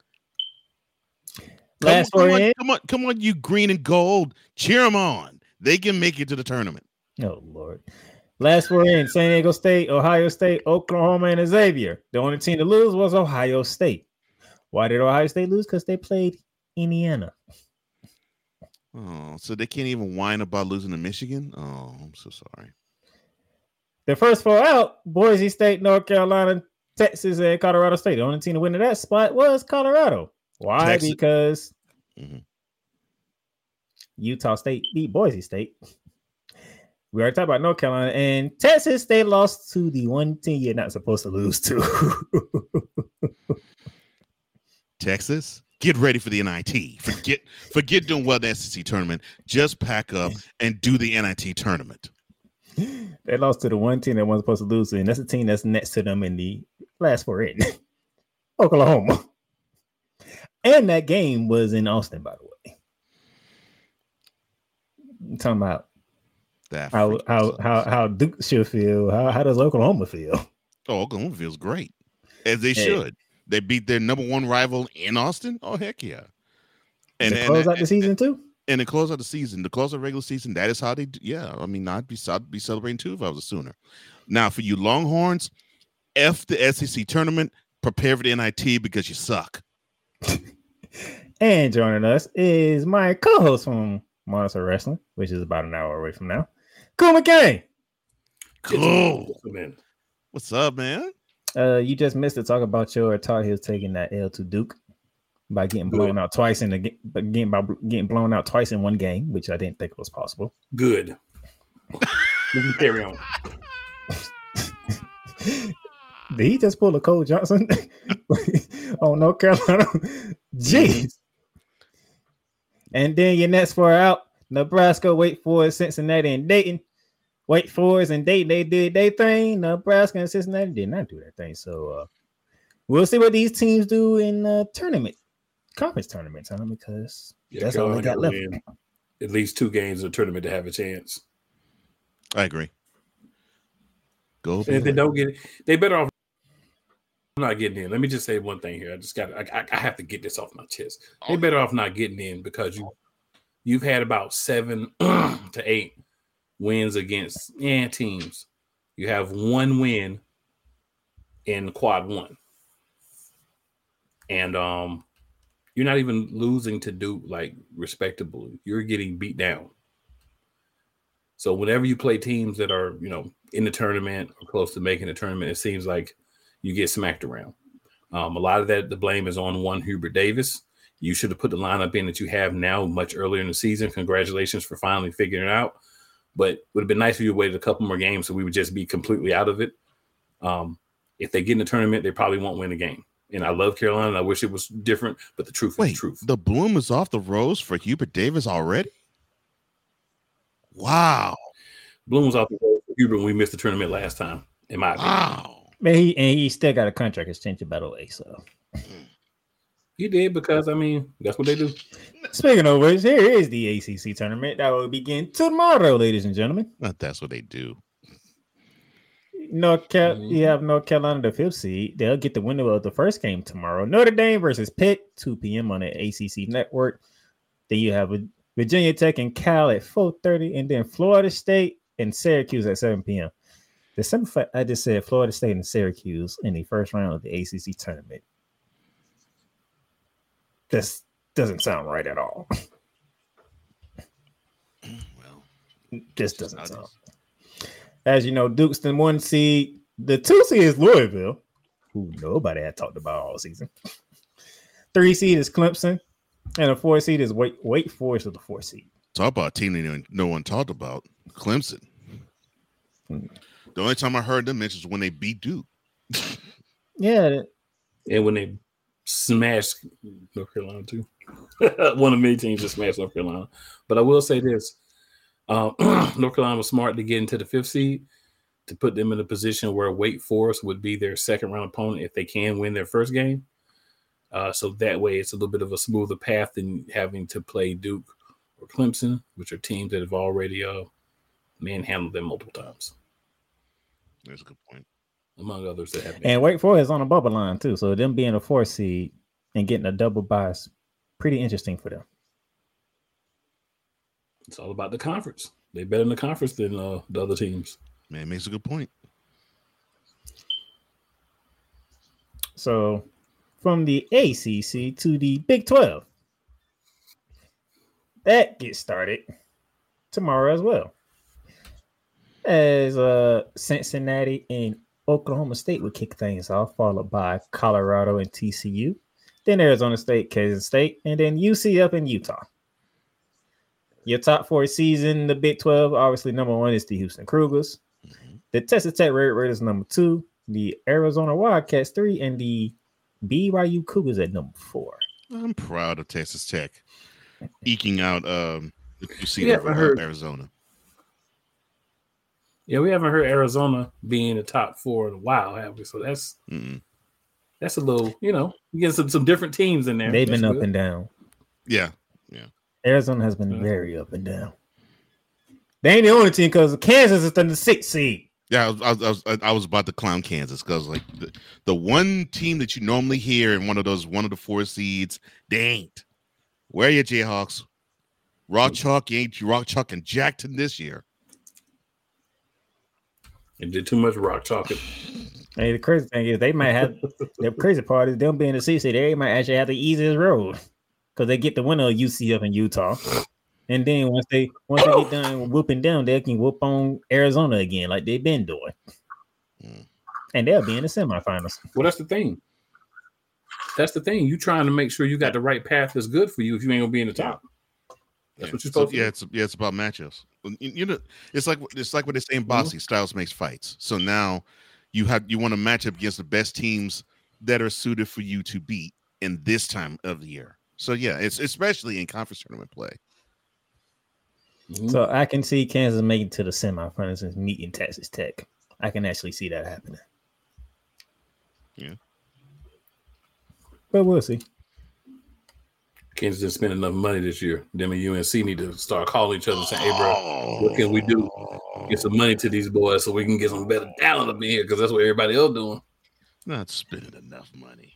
S3: Come on, you green and gold. Cheer them on. They can make it to the tournament.
S2: Oh, Lord. Last 4 in: San Diego State, Ohio State, Oklahoma, and Xavier. The only team to lose was Ohio State. Why did Ohio State lose? Because they played Indiana.
S3: Oh, so they can't even whine about losing to Michigan? Oh, I'm so sorry.
S2: The first 4 out, Boise State, North Carolina, Texas, and Colorado State. The only team to win in that spot was Colorado. Why? Texas. Because Utah State beat Boise State. We already talked about North Carolina, and Texas State lost to the one team you're not supposed to lose to.
S3: Texas, get ready for the NIT. Forget doing well in the SEC tournament. Just pack up and do the NIT tournament.
S2: They lost to the one team that wasn't supposed to lose to, and that's the team that's next to them in the last four in Oklahoma. And that game was in Austin, by the way. I'm talking about how Duke should feel. How does Oklahoma feel?
S3: Oh, Oklahoma feels great, as they should. They beat their number one rival in Austin. Oh, heck yeah! And
S2: close out the season too.
S3: And to close out the season, to close out the regular season, that is how they. Yeah, I mean, I'd be celebrating too if I was a Sooner. Now, for you Longhorns, F the SEC tournament. Prepare for the NIT because you suck.
S2: And joining us is my co-host from Monster Wrestling, which is about an hour away from now. Cool McCain.
S3: Cool. What's up, man?
S2: You just missed to talk about your Tar Heels taking that L to Duke by getting blown out twice getting blown out twice in one game, which I didn't think was possible.
S7: Good. We can carry on.
S2: Did he just pull a Cole Johnson on North Carolina? Jeez. And then your next four out: Nebraska, Wake Forest, Cincinnati, and Dayton. Wake Forest and Dayton, they did their thing. Nebraska and Cincinnati did not do their thing. So we'll see what these teams do in conference tournament time, because that's all they got left.
S7: At least 2 games of the tournament to have a chance.
S3: I agree. Go.
S7: And if they don't get it, they better off not getting in. Let me just say one thing here. I have to get this off my chest. They better off not getting in, because you've had about 7 to 8 wins against teams. You have 1 win in quad 1. And you're not even losing to Duke like respectably. You're getting beat down. So whenever you play teams that are, in the tournament or close to making the tournament, it seems like you get smacked around. A lot of that, the blame is on one Hubert Davis. You should have put the lineup in that you have now much earlier in the season. Congratulations for finally figuring it out. But it would have been nice if you waited a couple more games so we would just be completely out of it. If they get in the tournament, they probably won't win a game. And I love Carolina, and I wish it was different, but the truth is the truth.
S3: The bloom is off the rose for Hubert Davis already? Wow.
S7: Bloom was off the rose for Hubert when we missed the tournament last time, in my opinion.
S3: Wow.
S2: Man, he still got a contract extension, by the way. So
S7: he did, because that's what they do.
S2: Speaking of which, here is the ACC tournament that will begin tomorrow, ladies and gentlemen.
S3: That's what they do.
S2: You have North Carolina, the 5th seed. They'll get the winner of the first game tomorrow. Notre Dame versus Pitt, 2 p.m. on the ACC network. Then you have Virginia Tech and Cal at 4:30, and then Florida State and Syracuse at 7 p.m. The simple fact I just said Florida State and Syracuse in the first round of the ACC tournament. This doesn't sound right at all.
S3: Well,
S2: just doesn't sound. As you know, Duke's the 1 seed. The 2 seed is Louisville, who nobody had talked about all season. 3 seed is Clemson, and the 4 seed is Wake Forest of the 4 seed.
S3: Talk about a team no one talked about, Clemson. The only time I heard them mention was when they beat Duke.
S2: Yeah.
S7: And when they smashed North Carolina, too. One of many teams just smashed North Carolina. But I will say this. North Carolina was smart to get into the 5th seed to put them in a position where Wake Forest would be their second-round opponent if they can win their first game. So that way it's a little bit of a smoother path than having to play Duke or Clemson, which are teams that have already manhandled them multiple times.
S3: That's a good point.
S7: Among others that have been.
S2: And Wake Forest is on a bubble line, too. So them being a 4 seed and getting a double bye is pretty interesting for them.
S7: It's all about the conference. They're better in the conference than the other teams.
S3: Man, makes a good point.
S2: So from the ACC to the Big 12. That gets started tomorrow as well. As Cincinnati and Oklahoma State would kick things off, followed by Colorado and TCU. Then Arizona State, Kansas State, and then UCF and Utah. Your top 4 season, the Big 12, obviously number 1 is the Houston Cougars. The Texas Tech Red Raiders number 2, the Arizona Wildcats 3, and the BYU Cougars at number 4.
S3: I'm proud of Texas Tech eking out you see
S7: Yeah,
S3: that
S7: I heard.
S3: Arizona.
S7: Yeah, we haven't heard Arizona being in the top 4 in a while, have we? So that's a little, you get some different teams in there.
S2: They've been
S7: That's
S2: up
S7: good.
S2: and down.
S3: Yeah.
S2: Arizona has been very up and down. They ain't the only team because Kansas is in the 6th seed.
S3: Yeah, I was about to clown Kansas because like the one team that you normally hear in one of the 4 seeds, they ain't. Where are you, Jayhawks? Rock chalk, you ain't rock chalk and Jackson this year.
S7: It did too much rock chalking.
S2: Hey, the crazy thing is they might have the crazy part is them being the 6th seed, they might actually have the easiest road because they get the winner of UCF in Utah. And then once they get done whooping down, they can whoop on Arizona again, like they've been doing. And they'll be in the semifinals.
S7: Well, that's the thing. You trying to make sure you got the right path that's good for you if you ain't gonna be in the top. That's what you're supposed to do.
S3: It's about matchups. It's like what they say in boxing, styles makes fights. So now you want to match up against the best teams that are suited for you to beat in this time of the year. So yeah, it's especially in conference tournament play.
S2: So I can see Kansas making to the semifinals and meeting Texas Tech. I can actually see that happening.
S3: Yeah.
S2: But we'll see.
S7: Kansas didn't spend enough money this year. Them and UNC need to start calling each other and saying, hey, bro, what can we do? Get some money to these boys so we can get some better talent up in here because that's what everybody else doing.
S3: Not spending enough money.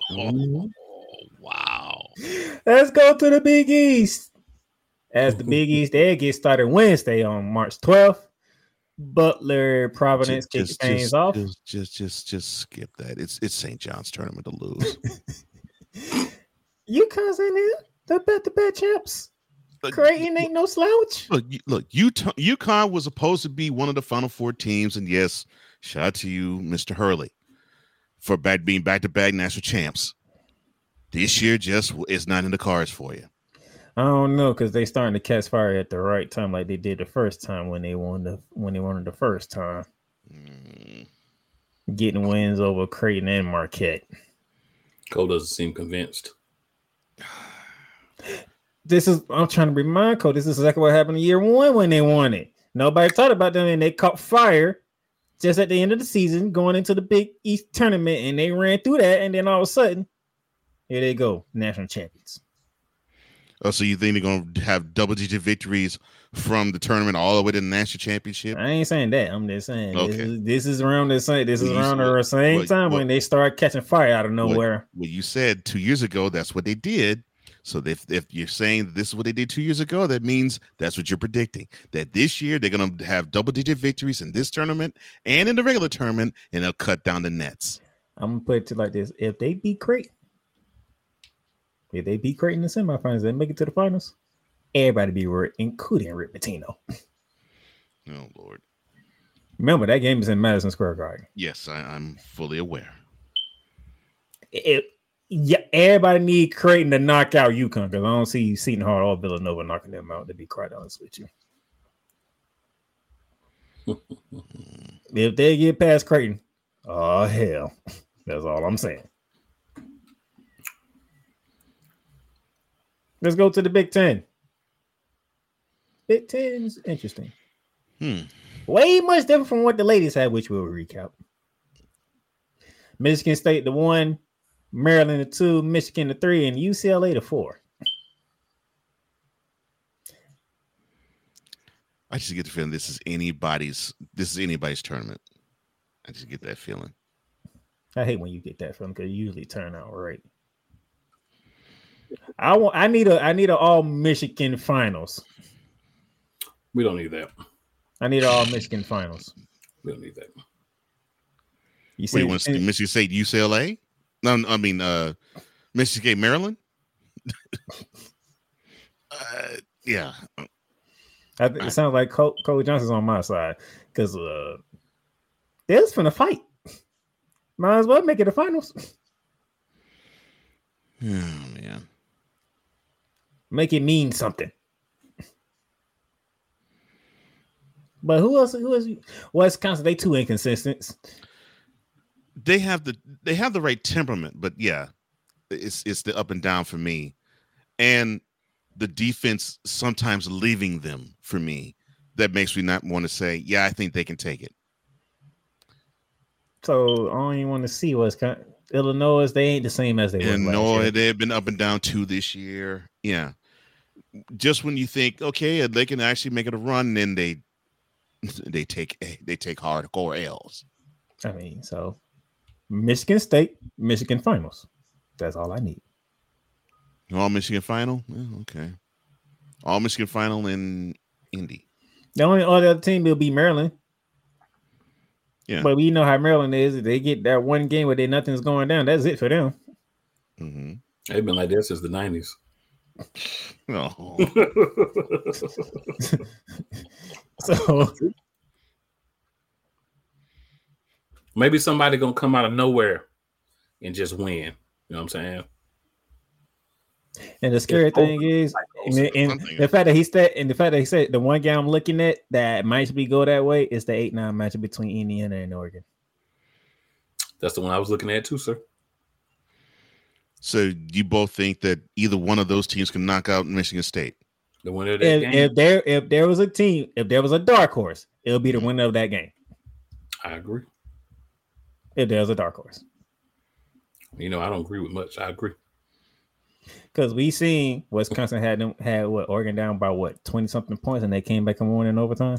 S3: Wow.
S2: Let's go to the Big East. As the Big East, they get started Wednesday on March 12th. Butler, Providence kick things off.
S3: Just skip that. It's St. John's tournament to lose.
S2: UConn's in here. The bet champs. Creighton ain't no slouch.
S3: Look, UConn was supposed to be one of the Final Four teams, and yes, shout out to you, Mr. Hurley, for being back-to-back national champs. This year just is not in the cards for you.
S2: I don't know because they starting to catch fire at the right time, like they did the first time when they won the first time, getting wins over Creighton and Marquette.
S7: Cole doesn't seem convinced.
S2: I'm trying to remind Cole. This is exactly what happened in year 1 when they won it. Nobody thought about them, and they caught fire just at the end of the season, going into the Big East tournament, and they ran through that, and then all of a sudden, here they go, national champions.
S3: Oh, so you think they're going to have double-digit victories from the tournament all the way to the national championship?
S2: I ain't saying that. I'm just saying this is around the same time when they start catching fire out of nowhere.
S3: Well, you said 2 years ago that's what they did. So if you're saying this is what they did 2 years ago, that means that's what you're predicting. That this year they're going to have double-digit victories in this tournament and in the regular tournament, and they'll cut down the nets.
S2: I'm going to put it like this. If they beat Creighton in the semifinals and make it to the finals, everybody be worried, including Rick Pitino.
S3: Oh, Lord.
S2: Remember, that game is in Madison Square Garden.
S3: Yes, I'm fully aware.
S2: Everybody need Creighton to knock out UConn because I don't see Seton Hall or Villanova knocking them out, to be quite honest with you. If they get past Creighton, oh, hell. That's all I'm saying. Let's go to the Big Ten. Big Ten is interesting. Way much different from what the ladies had, which we'll recap. Michigan State the 1, Maryland the 2, Michigan the 3, and UCLA the 4.
S3: I just get the feeling this is anybody's tournament. I just get that feeling.
S2: I hate when you get that feeling because you usually turn out right. I need a all Michigan finals.
S7: We don't need that.
S2: I need all Michigan finals.
S7: We don't need that.
S3: You want to see Michigan State UCLA? No, I mean Michigan State Maryland. Yeah.
S2: It sounds like Cole Johnson's on my side because they're just finna fight. Might as well make it the finals.
S3: Oh man.
S2: Make it mean something. But who else? Wisconsin, they too inconsistent.
S3: They have the right temperament, but yeah, it's the up and down for me, and the defense sometimes leaving them for me. That makes me not want to say, yeah, I think they can take it.
S2: So I don't even want to see Wisconsin. Illinois, they ain't the same as they were last year.
S3: They've been up and down too this year. Yeah. Just when you think, okay, they can actually make it a run, then they take hardcore L's.
S2: I mean, so Michigan State, Michigan finals. That's all I need.
S3: All Michigan final? Yeah, okay. All Michigan final in Indy.
S2: The only other team will be Maryland.
S3: Yeah.
S2: But we know how Maryland is. If they get that one game where nothing's going down, that's it for them.
S3: Mm-hmm.
S7: They've been like that since the 90s.
S3: Oh.
S2: So
S7: maybe somebody gonna come out of nowhere and just win. You know what I'm saying?
S2: And the scary thing is, and the fact that he said the one game I'm looking at that might be go that way is the 8-9 matchup between Indiana and Oregon.
S7: That's the one I was looking at too, sir.
S3: So you both think that either one of those teams can knock out Michigan State?
S7: The winner of that game?
S2: If there was a team, if there was a dark horse, it'll be the winner of that game.
S7: I agree.
S2: If there's a dark horse.
S7: You know, I don't agree with much. I agree.
S2: Because we seen Wisconsin had Oregon down by 20-something points, and they came back and won in overtime.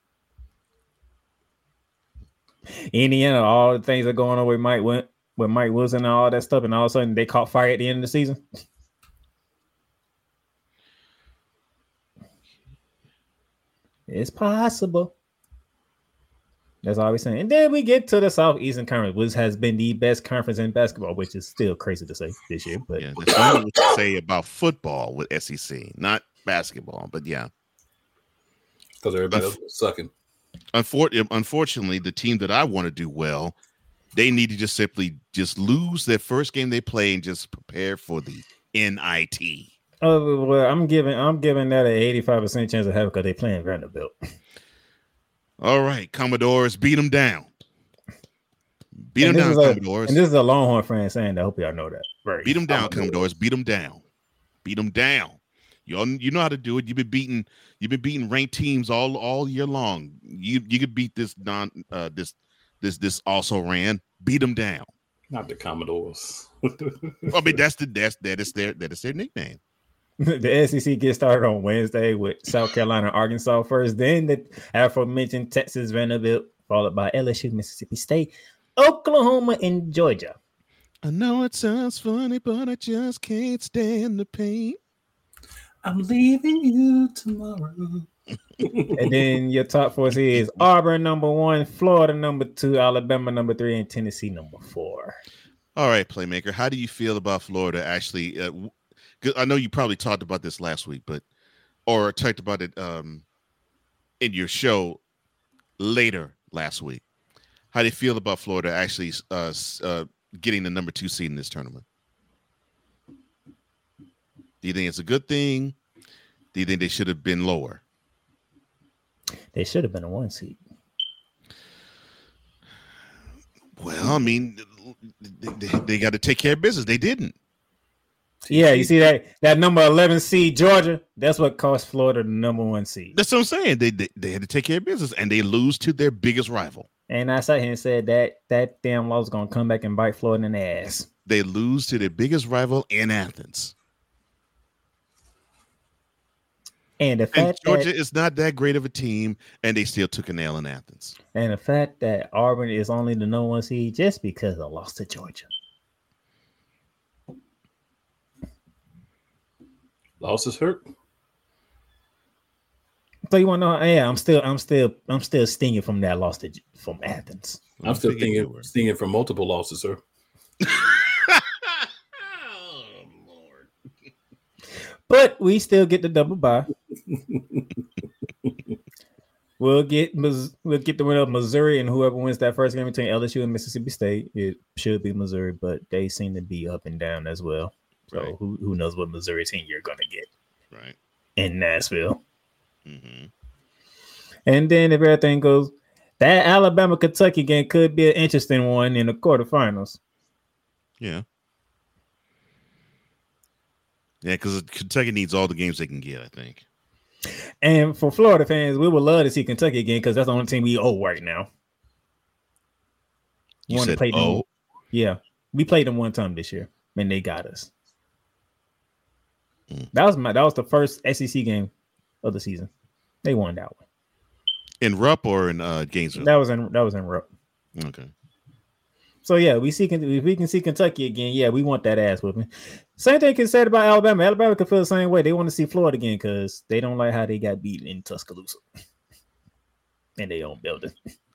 S2: Indiana, all the things that are going on with Mike Wilson and all that stuff, and all of a sudden they caught fire at the end of the season. It's possible. That's all we're saying. And then we get to the Southeastern Conference, which has been the best conference in basketball, which is still crazy to say this year. But
S3: yeah, that's only what you say about football with SEC, not basketball. But yeah,
S7: because everybody else was sucking.
S3: Unfortunately, the team that I want to do well, they need to just simply lose their first game they play and just prepare for the NIT.
S2: Oh well, I'm giving that an 85% chance of having because they're playing Vanderbilt.
S3: All right, Commodores, beat them down. Beat them down, Commodores.
S2: And this is a Longhorn fan saying that. I hope y'all know that. Right.
S3: Beat them down, Commodores. Beat them down. Beat them down. You know how to do it. You've been beating ranked teams all year long. You could beat this this also ran. Beat them down.
S7: Not the Commodores.
S3: I mean that is their nickname.
S2: The SEC gets started on Wednesday with South Carolina and Arkansas first, then the aforementioned Texas Vanderbilt, followed by LSU, Mississippi State, Oklahoma, and Georgia.
S3: I know it sounds funny, but I just can't stand the pain.
S7: I'm leaving you tomorrow.
S2: And then your top four is Auburn number 1, Florida number 2, Alabama number 3, and Tennessee number 4.
S3: All right, Playmaker, how do you feel about Florida actually? I know you probably talked about this last week, or talked about it in your show later last week. How do you feel about Florida actually getting the number 2 seed in this tournament? Do you think it's a good thing? Do you think they should have been lower?
S2: They should have been a 1 seed.
S3: Well, I mean, they got to take care of business. They didn't.
S2: Yeah, you see that number 11 seed Georgia. That's what cost Florida the number 1 seed.
S3: That's what I'm saying. They had to take care of business, and they lose to their biggest rival.
S2: And I sat here and said that damn loss is gonna come back and bite Florida in the ass.
S3: They lose to their biggest rival in Athens.
S2: And the fact
S3: Georgia is not that great of a team, and they still took a nail in Athens.
S2: And the fact that Auburn is only the number 1 seed just because I lost to Georgia.
S7: Losses hurt.
S2: So you want to know? Yeah, I'm still stinging from that loss from Athens.
S7: I'm still stinging from multiple losses, sir.
S3: Oh, Lord.
S2: But we still get the double bye. We'll get the winner of Missouri, and whoever wins that first game between LSU and Mississippi State, it should be Missouri, but they seem to be up and down as well. So
S3: right.
S2: who knows what Missouri team you're going to get
S3: right
S2: in Nashville.
S3: Mm-hmm.
S2: And then if everything goes, that Alabama-Kentucky game could be an interesting one in the quarterfinals.
S3: Yeah. Yeah, because Kentucky needs all the games they can get, I think.
S2: And for Florida fans, we would love to see Kentucky again because that's the only team we owe right now.
S3: You said, oh?
S2: Yeah. We played them one time this year, and they got us. That was the first SEC game of the season. They won that one.
S3: In Rupp or in Gainesville?
S2: That was in Rupp.
S3: Okay.
S2: So yeah, if we can see Kentucky again, yeah, we want that ass whipping. Same thing can be said about Alabama. Alabama can feel the same way. They want to see Florida again because they don't like how they got beat in Tuscaloosa in their own building.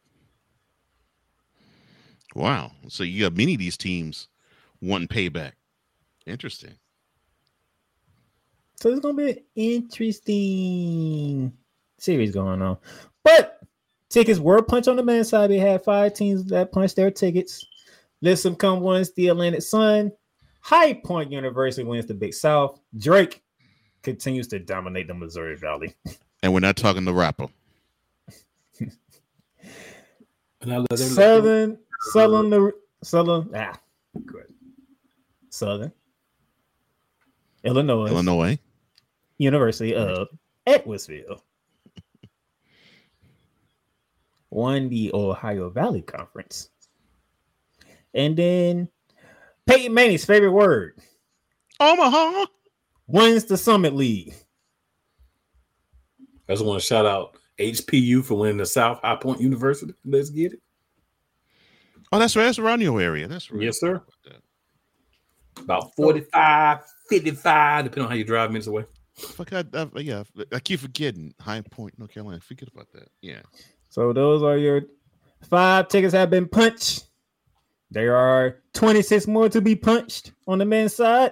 S3: Wow. So you have many of these teams wanting payback. Interesting.
S2: So it's gonna be an interesting series going on. But tickets were punched on the men's side. They had 5 teams that punched their tickets. Listen, come wins the Atlantic Sun. High Point University wins the Big South. Drake continues to dominate the Missouri Valley.
S3: And we're not talking the rapper.
S2: Southern Illinois University of Edwardsville won the Ohio Valley Conference. And then Peyton Manning's favorite word,
S3: Omaha,
S2: wins the Summit League.
S7: I just want to shout out HPU for winning the South High Point University. Let's get it.
S3: Oh, that's right. That's around your area. That's right.
S7: Yes, sir. About 45, 55, depending on how you drive minutes away.
S3: I keep forgetting High Point, North Carolina. Forget about that. Yeah.
S2: So those are your 5 tickets have been punched. There are 26 more to be punched on the men's side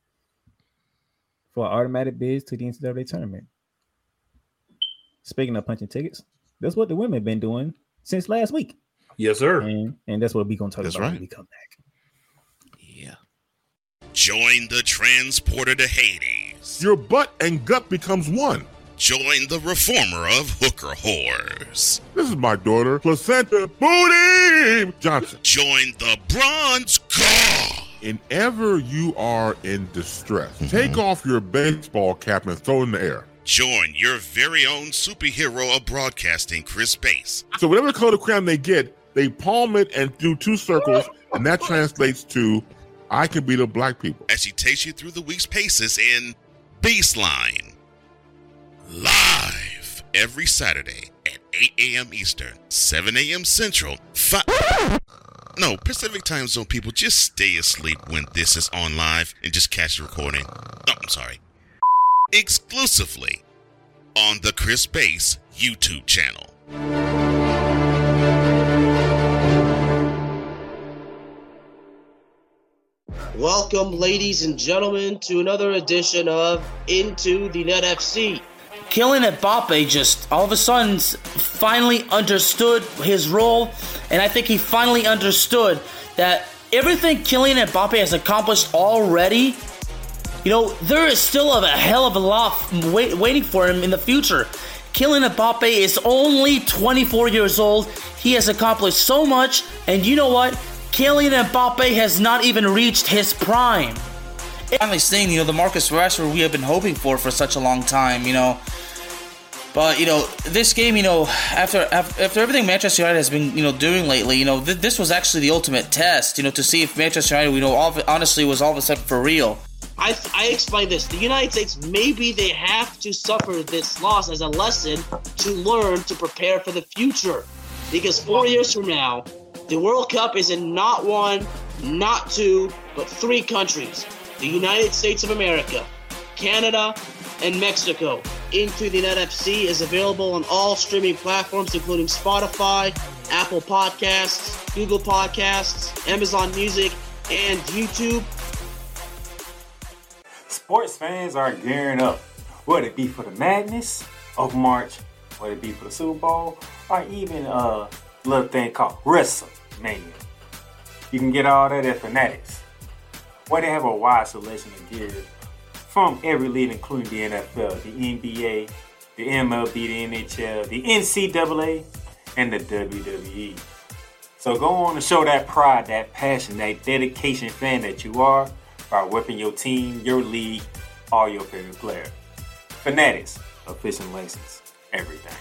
S2: for automatic bids to the NCAA tournament. Speaking of punching tickets, that's what the women have been doing since last week.
S7: Yes, sir.
S2: And that's what we're going to talk about
S3: right.
S2: when we come back.
S3: Yeah. Join the transporter to Hades.
S8: Your butt and gut becomes one.
S3: Join the reformer of hooker whores.
S8: This is my daughter, Placenta Booty Johnson.
S3: Join the bronze god.
S8: Whenever you are in distress, take off your baseball cap and throw it in the air.
S3: Join your very own superhero of broadcasting, Chris Bass.
S8: So whatever color crayon they get, they palm it and do 2 circles, and that translates to, I can beat up black people.
S3: As she takes you through the week's paces in Baseline. Live every Saturday at 8 a.m. Eastern, 7 a.m. Central, Pacific Time Zone people, just stay asleep when this is on live and just catch the recording. Oh, I'm sorry. Exclusively on the Chris Bass YouTube channel.
S9: Welcome, ladies and gentlemen, to another edition of Into the Net FC. Kylian Mbappe just all of a sudden finally understood his role, and I think he finally understood that everything Kylian Mbappe has accomplished already, there is still a hell of a lot waiting for him in the future. Kylian Mbappe is only 24 years old. He has accomplished so much, and you know what? Kylian Mbappe has not even reached his prime. Finally seeing, the Marcus Rashford we have been hoping for such a long time, But, this game, after everything Manchester United has been, doing lately, this was actually the ultimate test, to see if Manchester United, honestly was all of a sudden for real. I explained this. The United States, maybe they have to suffer this loss as a lesson to learn to prepare for the future. Because 4 years from now, the World Cup is in not 1, not 2, but 3 countries. The United States of America, Canada, and Mexico. Into the Net FC is available on all streaming platforms, including Spotify, Apple Podcasts, Google Podcasts, Amazon Music, and YouTube.
S2: Sports fans are gearing up, whether it be for the madness of March, whether it be for the Super Bowl, or even a little thing called WrestleMania. You can get all that at Fanatics, where they have a wide selection of gear from every league, including the NFL, the NBA, the MLB, the NHL, the NCAA, and the WWE. So go on and show that pride, that passion, that dedication fan that you are by whipping your team, your league, or your favorite player. Fanatics, official license, everything.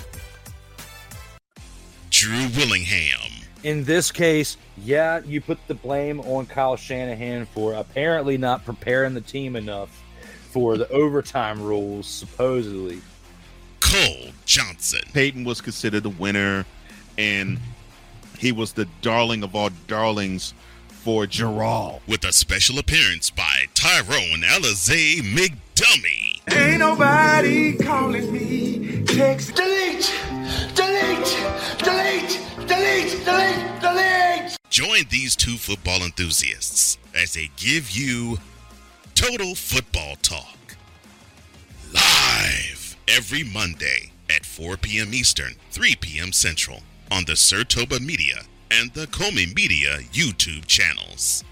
S3: Drew Willingham.
S10: In this case, yeah, you put the blame on Kyle Shanahan for apparently not preparing the team enough for the overtime rules, supposedly.
S3: Cole Johnson. Peyton was considered the winner, and he was the darling of all darlings for Gerald. With a special appearance by Tyrone Alizé McDummy.
S1: Ain't nobody calling me. Text. Delete.
S3: Join these two football enthusiasts as they give you Total Football Talk. Live every Monday at 4 p.m. Eastern, 3 p.m. Central on the Sertoba Media and the Comey Media YouTube channels.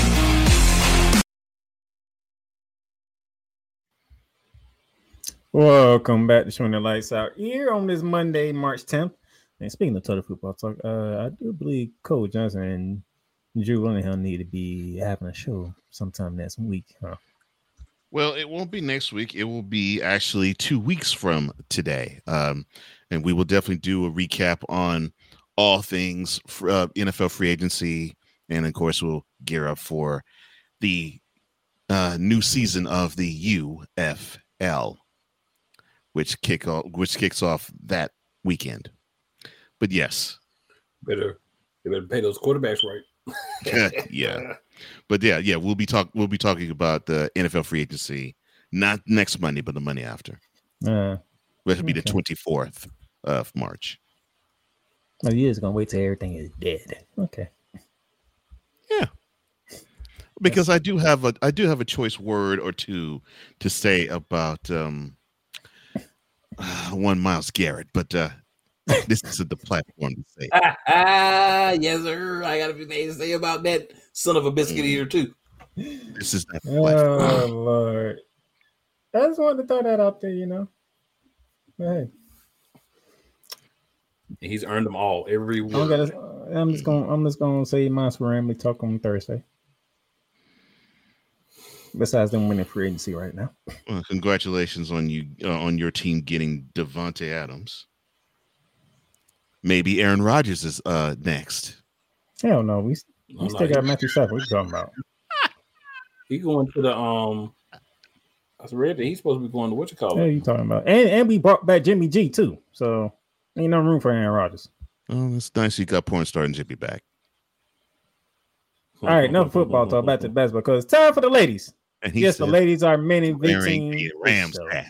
S2: Welcome back to Showing the Lights Out here on this Monday, March 10th. And speaking of Total Football Talk, I do believe Cole Johnson and Drew Willingham need to be having a show sometime next week, huh?
S3: Well, it won't be next week. It will be actually 2 weeks from today. And we will definitely do a recap on all things NFL free agency. And, of course, we'll gear up for the new season of the UFL, which kicks off that weekend. But yes,
S7: they better pay those quarterbacks right.
S3: Yeah, but yeah, we'll be talking about the NFL free agency not next Monday, but the Monday after. It'll be the 24th of March.
S2: Oh, you're just gonna wait till everything is dead. Okay.
S3: Yeah, because I do have a choice word or two to say about one Myles Garrett, but this isn't the platform to say.
S7: Yes, sir. I got a few things to say about that son of a biscuit eater too.
S3: This is that.
S2: Oh Lord! I just wanted to throw that out there, you know. Hey,
S7: he's earned them all every week.
S2: I'm just gonna say my Ramley talk on Thursday. Besides them winning free agency right now.
S3: Well, congratulations on you on your team getting Devontae Adams. Maybe Aaron Rodgers is next.
S2: Hell no, we still got Matthew Stafford. What you talking about?
S7: He going to the I read that he's supposed to be going to what you call it.
S2: What are you talking about? And we brought back Jimmy G too. So ain't no room for Aaron Rodgers.
S3: Oh, that's nice. You got porn star and Jimmy back.
S2: All right, no football talk. Back to basketball because it's time for the ladies.
S3: And
S2: yes, the ladies are men in
S3: wearing Rams hat.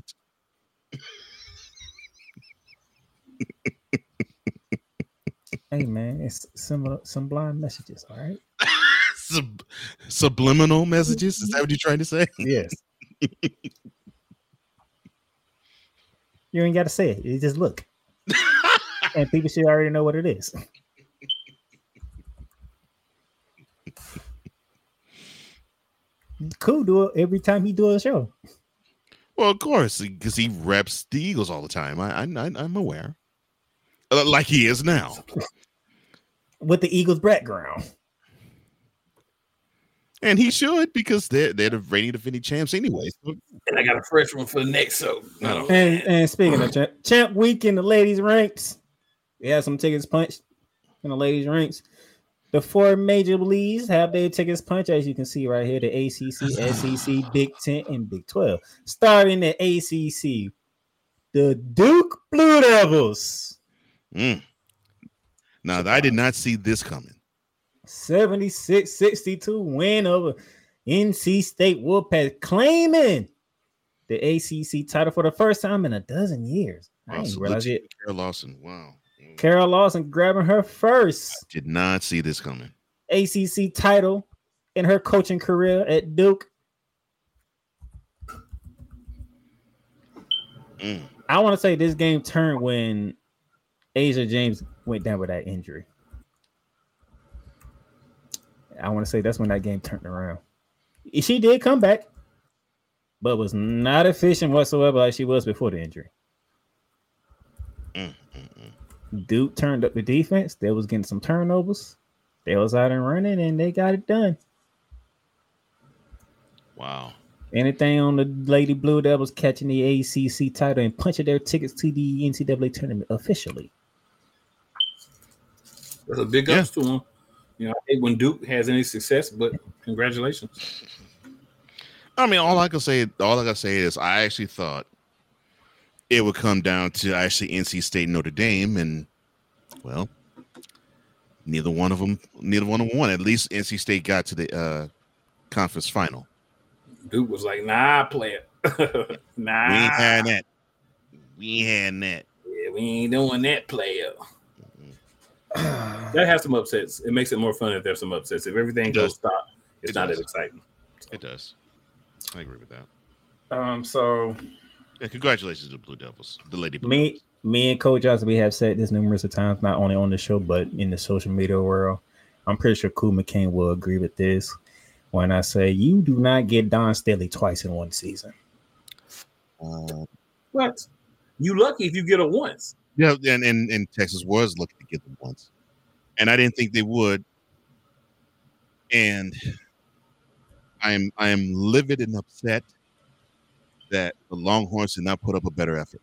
S2: Hey man, it's sublime messages, all right?
S3: Subliminal messages? Is that what you're trying to say?
S2: Yes. You ain't got to say it. You just look. And people should already know what it is. Cool, do it every time he do a show.
S3: Well, of course, because he reps the Eagles all the time. I'm aware, like he is now,
S2: with the Eagles background.
S3: And he should, because they're the reigning defending champs anyway. So.
S7: And I got a fresh one for the next. So,
S2: and speaking of champ week in the ladies' ranks, we have some tickets punched in the ladies' ranks. The four major leagues have their tickets punched, as you can see right here: the ACC, SEC, Big Ten, and Big 12. Starting at ACC, the Duke Blue Devils.
S3: Now, I did not see this coming.
S2: 76-62 win over NC State Wolfpack, claiming the ACC title for the first time in a dozen years. I didn't realize it.
S3: Carol Lawson, wow.
S2: Carol Lawson grabbing her first.
S3: I did not see this coming.
S2: ACC title in her coaching career at Duke. I want to say this game turned when Asia James went down with that injury. I want to say that's when that game turned around. She did come back, but was not efficient whatsoever like she was before the injury. Duke turned up the defense. They was getting some turnovers. They was out and running, and they got it done.
S3: Wow.
S2: Anything on the Lady Blue Devils catching the ACC title and punching their tickets to the NCAA tournament officially.
S7: That's a big ups to them. You know, I hate when Duke has any success, but congratulations.
S3: I mean, all I can say is I actually thought it would come down to actually NC State and Notre Dame, and well, neither one of them won. At least NC State got to the conference final.
S7: Duke was like, "Nah, play it. Nah,
S3: we ain't had that.
S7: Yeah, we ain't doing that, player." That has some upsets. It makes it more fun if there's some upsets. If everything goes stop, it's not as exciting. So.
S3: It does. I agree with that.
S2: So
S3: congratulations to the Blue Devils, the Lady Blue Devils.
S2: Me and Coach Johnson, we have said this numerous of times, not only on the show but in the social media world. I'm pretty sure Cool McCain will agree with this when I say you do not get Don Staley twice in one season.
S7: What? You lucky if you get it once.
S3: Yeah, and Texas was lucky to get them once, and I didn't think they would. And I am livid and upset that the Longhorns did not put up a better effort.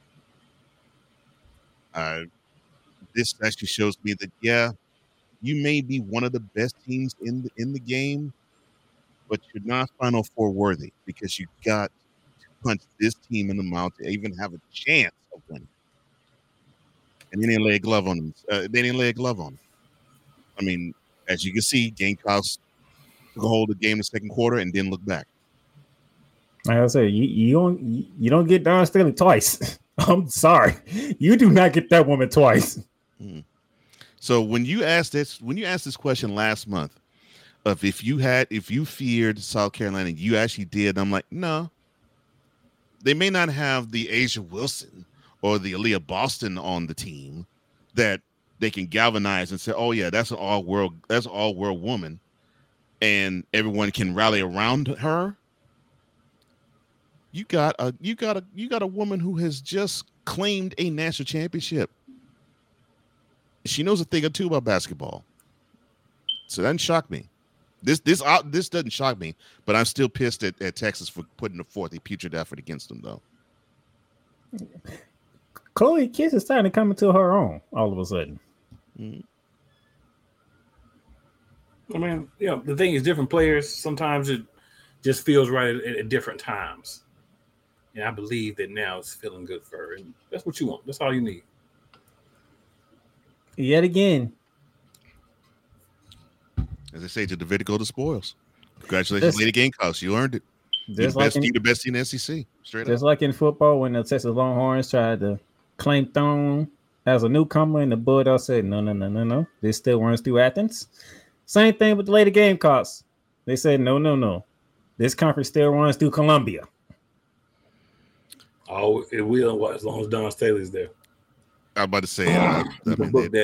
S3: This actually shows me that you may be one of the best teams in the game, but you're not Final Four worthy because you got to punch this team in the mouth to even have a chance of winning. And they didn't lay a glove on them. I mean, as you can see, Gamecocks took hold of the game in the second quarter and didn't look back.
S2: Like I said, you don't get Don Staley twice. I'm sorry, you do not get that woman twice.
S3: So when you asked this question last month, of if you feared South Carolina, you actually did. I'm like, no, they may not have the Asia Wilson or the Aaliyah Boston on the team that they can galvanize and say, oh yeah, that's an all world woman, and everyone can rally around her. You got a woman who has just claimed a national championship. She knows a thing or two about basketball, so that doesn't shock me. This doesn't shock me, but I'm still pissed at Texas for putting forth a putrid effort against them, though.
S2: Chloe Kiss is starting to come into her own all of a sudden.
S7: I mean, the thing is, different players, sometimes it just feels right at different times. And I believe that now it's feeling good for her. And that's what you want. That's all you need.
S2: Yet again.
S3: As I say, to David go to spoils. Congratulations, Lady Gamecocks. You earned it. You're the best team in the SEC. Straight up.
S2: Just like in football, when the Texas Longhorns tried to claim throne as a newcomer, and the Bulldogs said, no. This still runs through Athens. Same thing with the Lady Gamecocks. They said, no. This conference still runs through Columbia.
S7: Oh, it will as long as Don Staley's there.
S3: I'm about to say, they're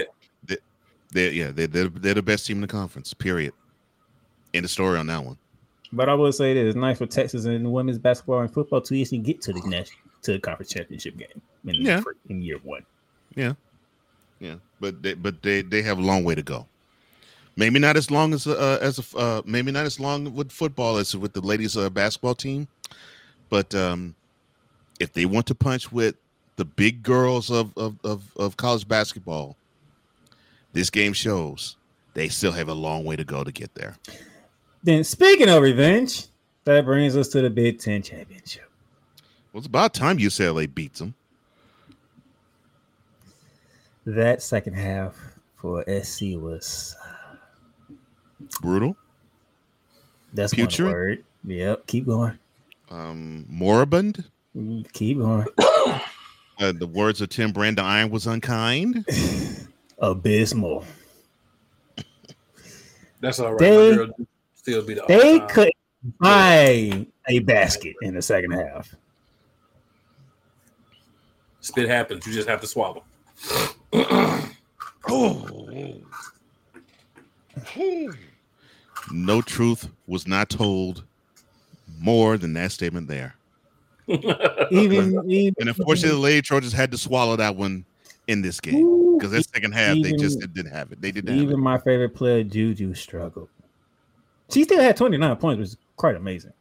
S3: the best team in the conference. Period. End of story on that one.
S2: But I will say this: it's nice for Texas and women's basketball and football to easily get to the conference championship game in year one. Yeah.
S3: But they have a long way to go. Maybe not as long maybe not as long with football as with the ladies' basketball team, but if they want to punch with the big girls of college basketball, this game shows they still have a long way to go to get there.
S2: Then, speaking of revenge, that brings us to the Big Ten Championship.
S3: Well, it's about time UCLA beats them.
S2: That second half for SC was
S3: brutal.
S2: That's
S3: putrid.
S2: One word. Yep, keep going.
S3: Moribund.
S2: Keep going.
S3: The words of Tim Brand, the iron was unkind.
S2: Abysmal.
S7: That's all right.
S2: They couldn't buy a basket in the second half.
S7: Spit happens. You just have to swallow.
S3: No truth was not told more than that statement there. And unfortunately, the Lady Trojans had to swallow that one in this game because that second half they just didn't have it. They didn't have it.
S2: Even my favorite player, Juju, struggled. She still had 29 points, which is quite amazing.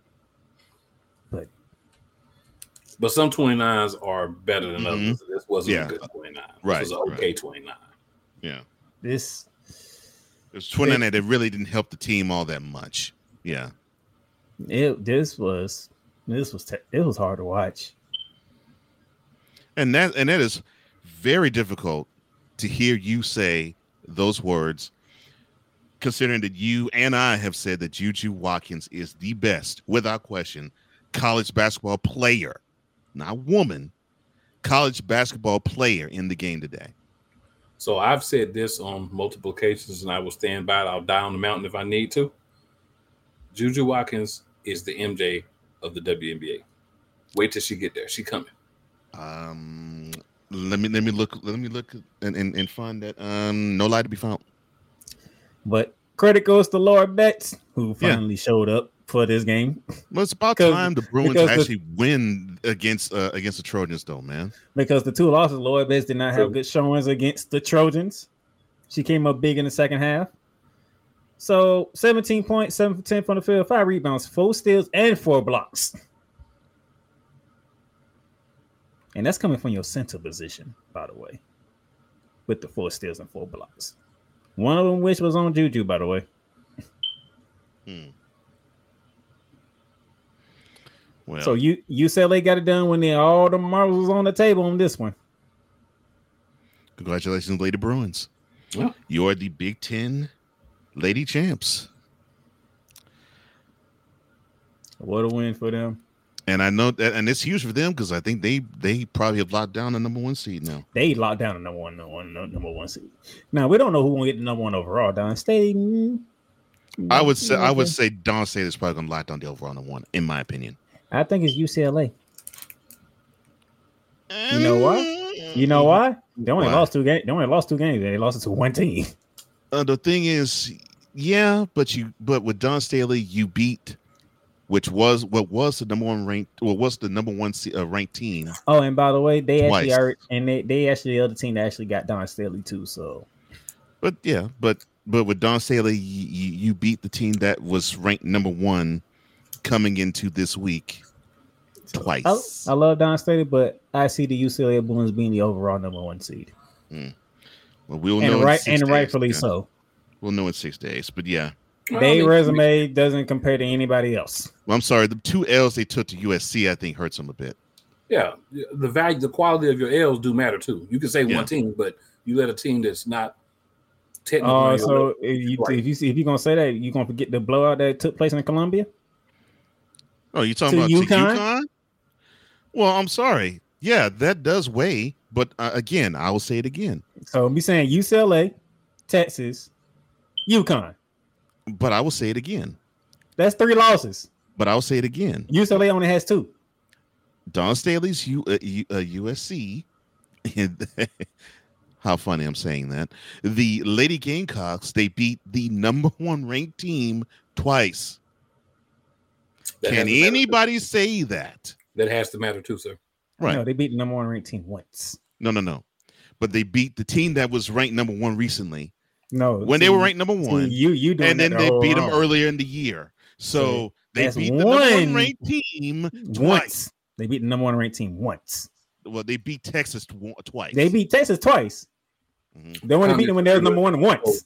S7: But some 29s are better than others. This wasn't a good 29.
S3: Right.
S7: This was an okay 29.
S3: Yeah.
S2: This
S3: it was 29 that really didn't help the team all that much. Yeah.
S2: It was hard to watch.
S3: And that is very difficult to hear you say those words, considering that you and I have said that Juju Watkins is the best, without question, college basketball player, not woman, college basketball player in the game today.
S7: So I've said this on multiple occasions, and I will stand by it. I'll die on the mountain if I need to. Juju Watkins is the MJ of the WNBA. Wait till she get there. She coming.
S3: Let me look and find that. No lie to be found.
S2: But credit goes to Lord Betts, who finally showed up for this game.
S3: Well, it's about time the Bruins actually win against the Trojans, though, man.
S2: Because the two losses, Lord Betts did not have good showings against the Trojans. She came up big in the second half. So 17 points, 7 for 10 from the field, 5 rebounds, 4 steals, and 4 blocks. And that's coming from your center position, by the way, with the 4 steals and 4 blocks. One of them which was on Juju, by the way.
S3: Well,
S2: so UCLA got it done when all the marbles was on the table on this one.
S3: Congratulations, Lady Bruins.
S7: Yeah.
S3: You're the Big Ten Lady Champs.
S2: What a win for them.
S3: And I know that, and it's huge for them because I think they probably have locked down the number 1 seed now.
S2: They locked down the number one seed. Now we don't know who will get the number 1 overall. Don State.
S3: I would say Don State is probably going to lock down the overall number 1, in my opinion.
S2: I think it's UCLA. You know why? They only lost 2 games. They only lost 2 games. They lost it to one team.
S3: The thing is, but with Don Staley, you beat. Which was the number 1 ranked, or was the number 1 ranked team?
S2: Oh, and by the way, they
S3: twice.
S2: actually are, and they actually the other team that actually got Don Staley too. So,
S3: but with Don Staley, you beat the team that was ranked number 1 coming into this week twice.
S2: I love Don Staley, but I see the UCLA Bruins being the overall number 1 seed.
S3: Well, we'll know,
S2: rightfully so.
S3: We'll know in 6 days, but yeah.
S2: Their resume doesn't compare to anybody else.
S3: Well, I'm sorry. The 2 L's they took to USC, I think, hurts them a bit.
S7: Yeah, the quality of your L's do matter too. You can say one team, but you let a team that's not technically.
S2: So if you're gonna say that, you're gonna forget the blowout that took place in Columbia.
S3: Oh, you talking about UConn? Well, I'm sorry. Yeah, that does weigh, but again, I will say it again.
S2: So I'm saying UCLA, Texas, UConn.
S3: But I will say it again.
S2: That's 3 losses.
S3: But I'll say it again.
S2: UCLA only has 2.
S3: Don Staley's USC. How funny I'm saying that. The Lady Gamecocks, they beat the number 1 ranked team twice. Can anybody say that?
S7: That has to matter too, sir.
S3: Right.
S2: No, they beat the number 1 ranked team once.
S3: No. But they beat the team that was ranked number 1 recently.
S2: No,
S3: when they were ranked number 1,
S2: you
S3: and then they beat them earlier in the year. So they beat the number 1 ranked team twice.
S2: They beat the number 1 ranked team once.
S3: Well, they beat Texas twice.
S2: They beat Texas twice. They only beat them when they were number 1 once.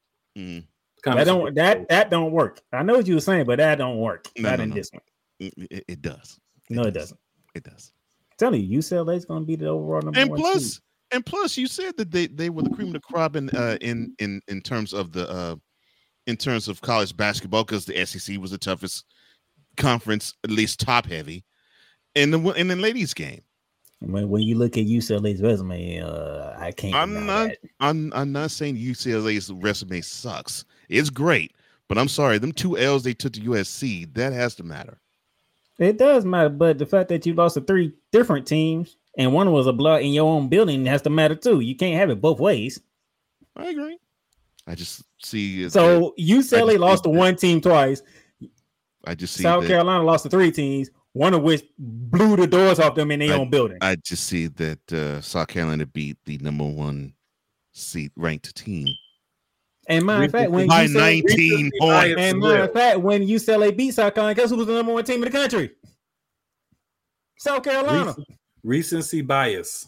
S2: That don't work. I know what you were saying, but that don't work. Not in this one.
S3: It does.
S2: No, it doesn't.
S3: It does.
S2: I'm telling you, UCLA is going to be the overall number 1 seed.
S3: And plus, you said that they were the cream of the crop in terms of in terms of college basketball because the SEC was the toughest conference, at least top heavy, in the ladies game.
S2: When you look at UCLA's resume, I can't.
S3: I'm not saying UCLA's resume sucks. It's great, but I'm sorry, them 2 L's they took to USC, that has to matter.
S2: It does matter, but the fact that you lost to 3 different teams. And one was a blowout in your own building has to matter too. You can't have it both ways.
S3: I agree. I just see.
S2: So UCLA lost to 1 team twice.
S3: I just see
S2: South Carolina lost to 3 teams. one of which blew the doors off them in their own building.
S3: I just see that South Carolina beat the number 1 seed ranked team.
S2: And matter of fact, when
S3: by 19 points.
S2: And matter of fact, when UCLA beat South Carolina, guess who was the number 1 team in the country? South Carolina.
S7: Recency bias.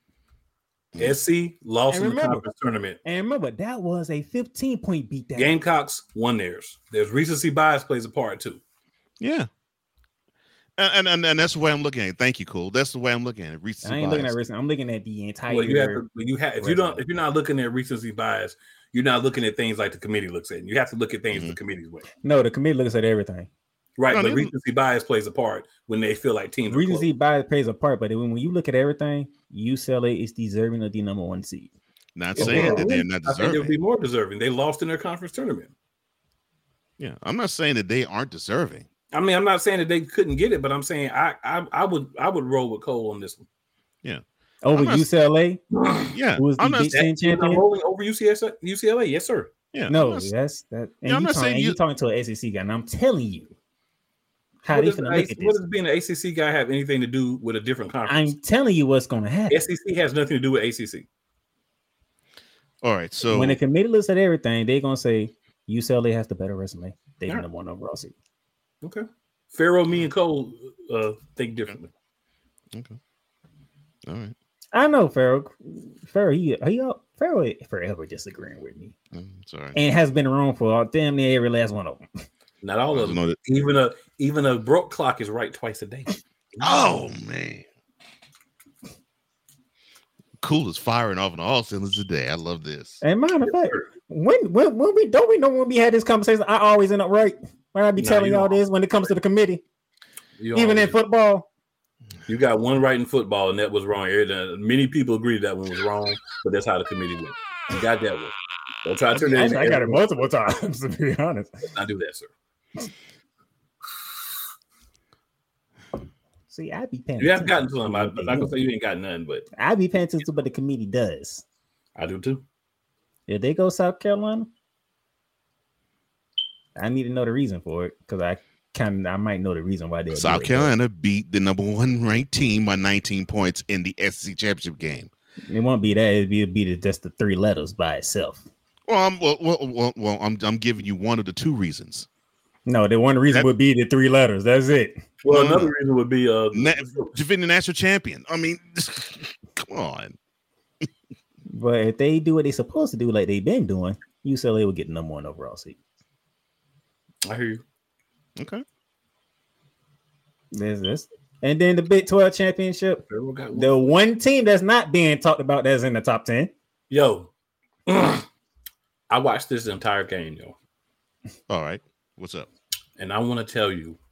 S7: SC lost in the conference tournament.
S2: And remember, that was a 15-point beatdown.
S7: Gamecocks won theirs. There's recency bias plays a part too.
S3: Yeah. And that's the way I'm looking at it. Thank you, Cole. That's the way I'm looking at it. Recency
S2: I ain't
S3: bias.
S2: looking at recency. I'm looking at the entire.
S7: Well, if you're not looking at recency bias, you're not looking at things like the committee looks at. You have to look at things the committee's way.
S2: No, the committee looks at everything.
S7: Right, but recency bias plays a part when they feel like teams.
S2: Recency bias plays a part, but when you look at everything, UCLA is deserving of the number 1 seed.
S3: Not saying that they're not deserving.
S7: I think they'll be more deserving. They lost in their conference tournament.
S3: Yeah, I'm not saying that they aren't deserving.
S7: I mean, I'm not saying that they couldn't get it, but I'm saying I would roll with Cole on this one.
S3: Yeah.
S2: Over UCLA?
S3: Yeah.
S2: Who was the Big Ten champion?
S7: I'm rolling over UCLA. Yes, sir.
S3: Yeah.
S2: No, that's that. And
S3: I'm not saying
S2: you're talking to an SEC guy, and I'm telling you how
S7: what
S2: they finna look at this.
S7: What does being an ACC guy have anything to do with a different conference?
S2: I'm telling you what's going to happen.
S7: SEC has nothing to do with ACC.
S3: All right, so
S2: when the committee looks at everything, they're going to say UCLA has the better resume. They're the number 1 overall seed.
S7: Okay. Pharaoh, me, and Cole think differently.
S3: Okay. All right.
S2: I know Pharaoh, Pharaoh forever disagreeing with me.
S3: Sorry.
S2: And has been wrong for damn near every last one of them.
S7: Not all of them. Even a broke clock is right twice a day.
S3: Oh man. Cool is firing off on all cylinders today. I love this.
S2: And matter of fact, when we don't we know when we had this conversation, I always end up right. When I be telling y'all this when it comes to the committee. Even in football.
S7: You got one right in football, and that was wrong. Many people agree that one was wrong, but that's how the committee went. You got that one. Don't try to turn it.
S2: I got it multiple times, to be honest.
S7: Let's not do that, sir.
S2: See, I be paying.
S7: You haven't gotten to them. I'm not gonna say you ain't got none, but
S2: I be paying attention to what the committee does.
S7: I do too.
S2: If they go South Carolina, I need to know the reason for it because I might know the reason why they.
S3: South Carolina beat the number 1 ranked team by 19 points in the SEC championship game.
S2: It won't be that. It'd be just the 3 letters by itself.
S3: Well, I'm giving you one of the 2 reasons.
S2: No, the one reason would be the 3 letters. That's it.
S7: Well, another reason would be
S3: defending national champion. I mean, come on.
S2: But if they do what they're supposed to do, like they've been doing, UCLA will get the number 1 overall seed.
S7: I hear you.
S3: Okay.
S2: There's this. And then the Big 12 championship. The one team that's not being talked about that's in the top 10.
S7: Yo, I watched this entire game, yo.
S3: All right. What's up?
S7: And I want to tell you,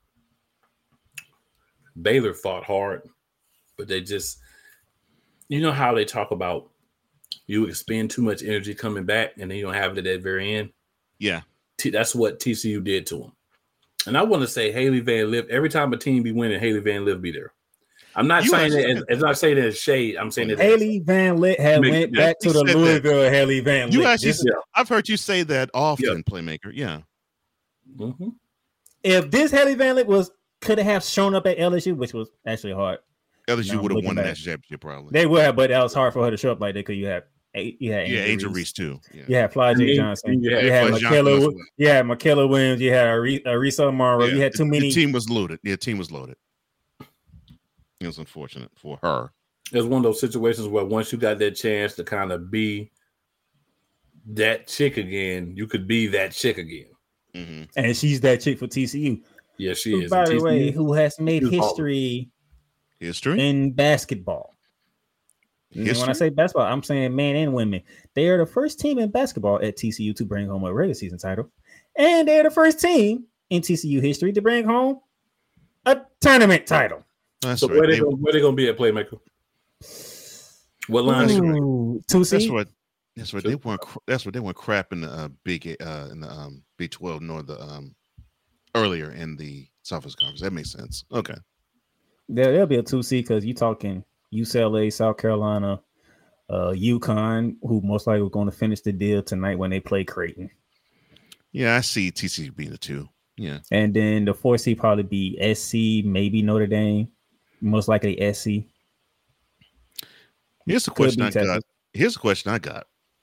S7: Baylor fought hard, but they just, you know how they talk about you expend too much energy coming back and then you don't have it at that very end?
S3: Yeah.
S7: That's what TCU did to them. And I want to say Haley Van Lith, every time a team be winning, Haley Van Lith be there. I'm not saying that it's not saying that it's shade. I'm saying that
S2: Haley Van Lith went back to the Louisville Haley Van Lith.
S3: I've heard you say that often, Playmaker. Yeah.
S7: Mm-hmm.
S2: If this Haley Van Lith could have shown up at LSU, which was actually hard.
S3: LSU would have won the national championship probably.
S2: They would have, but that was hard for her to show up like that because you had Angel
S3: Reese too.
S2: You had Fly J. Johnson. You had Michaela. You had Michaela Williams. You had Arisa Morrow. You had too many.
S3: The team was loaded. The team was loaded. It was unfortunate for her.
S7: It was one of those situations where once you got that chance to kind of be that chick again, you could be that chick again.
S3: Mm-hmm.
S2: And she's that chick for TCU.
S7: Yeah, she is.
S2: By the way, who has made history in basketball. And when I say basketball, I'm saying men and women. They are the first team in basketball at TCU to bring home a regular season title. And they're the first team in TCU history to bring home a tournament title.
S7: That's so right. where they going to be at, Playmaker? What line?
S2: 2 seed?
S3: That's what they weren't. That's what they weren't crap in the Big 12 nor the earlier in the Southwest Conference. That makes sense. Okay.
S2: There'll be a 2 seed because you're talking UCLA, South Carolina, UConn, who most likely are going to finish the deal tonight when they play Creighton.
S3: Yeah, I see TCU being a 2. Yeah.
S2: And then the 4 seed probably be SC, maybe Notre Dame, most likely SC.
S3: Here's the question I got.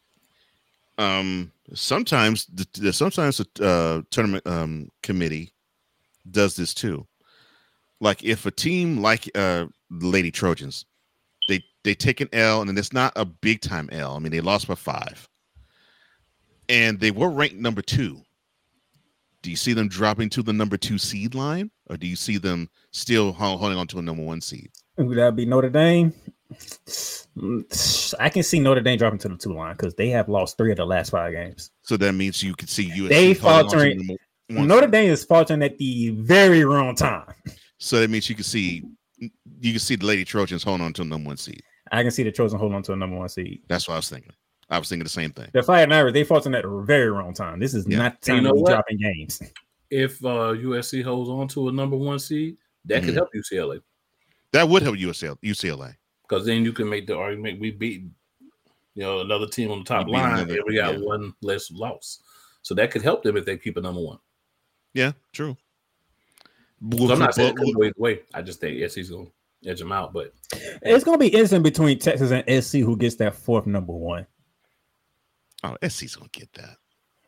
S3: Sometimes the tournament committee does this too. Like if a team like the Lady Trojans, they take an L and then it's not a big time L. I mean, they lost by 5, and they were ranked number 2. Do you see them dropping to the number 2 seed line, or do you see them still holding on to a number 1 seed?
S2: Would that be Notre Dame? I can see Notre Dame dropping to the 2 line because they have lost 3 of the last 5 games.
S3: So that means you could see USC
S2: they faltering. Notre Dame is faltering at the very wrong time.
S3: So that means you can see the Lady Trojans holding on to a number 1 seed.
S2: I can see the Trojans holding on to a number 1 seed.
S3: That's what I was thinking. I was thinking the same thing.
S2: The Fighting Irish, they faltering at the very wrong time. This is not time to be dropping games.
S7: If USC holds on to a number 1 seed, that could help UCLA.
S3: That would help UCLA.
S7: Because then you can make the argument we beat, another team on the top line, and we got one less loss. So that could help them if they keep a number 1.
S3: Yeah, true.
S7: So I'm not saying it could go either way. I just think SC's going to edge them out. But
S2: it's going to be interesting between Texas and SC who gets that 4th number 1.
S3: Oh, SC's going to get that.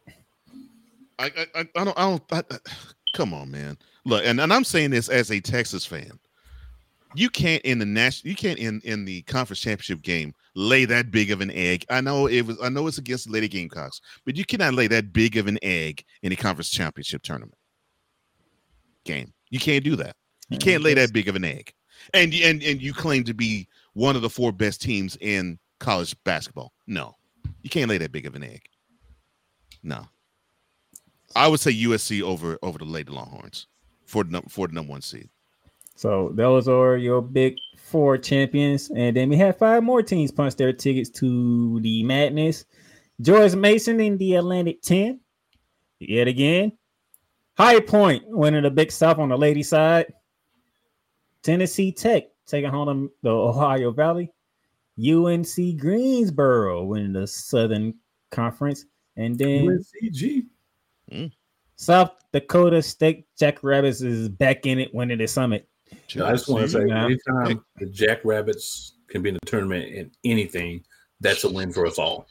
S3: I don't. Come on, man. Look, and I'm saying this as a Texas fan. You can't in the conference championship game lay that big of an egg. I know it's against the Lady Gamecocks, but you cannot lay that big of an egg in a conference championship tournament game. You can't do that. You can't lay that big of an egg. And you claim to be one of the 4 best teams in college basketball. No, you can't lay that big of an egg. No, I would say USC over the Lady Longhorns for the number 1 seed.
S2: So those are your big 4 champions. And then we have 5 more teams punch their tickets to the madness. George Mason in the Atlantic 10. Yet again. High Point winning the Big South on the lady side. Tennessee Tech taking home the Ohio Valley. UNC Greensboro winning the Southern Conference. And then
S7: UNCG.
S2: South Dakota State Jackrabbits is back in it, winning the Summit.
S7: I just want to say, anytime the Jackrabbits can be in the tournament in anything, that's a win for us all.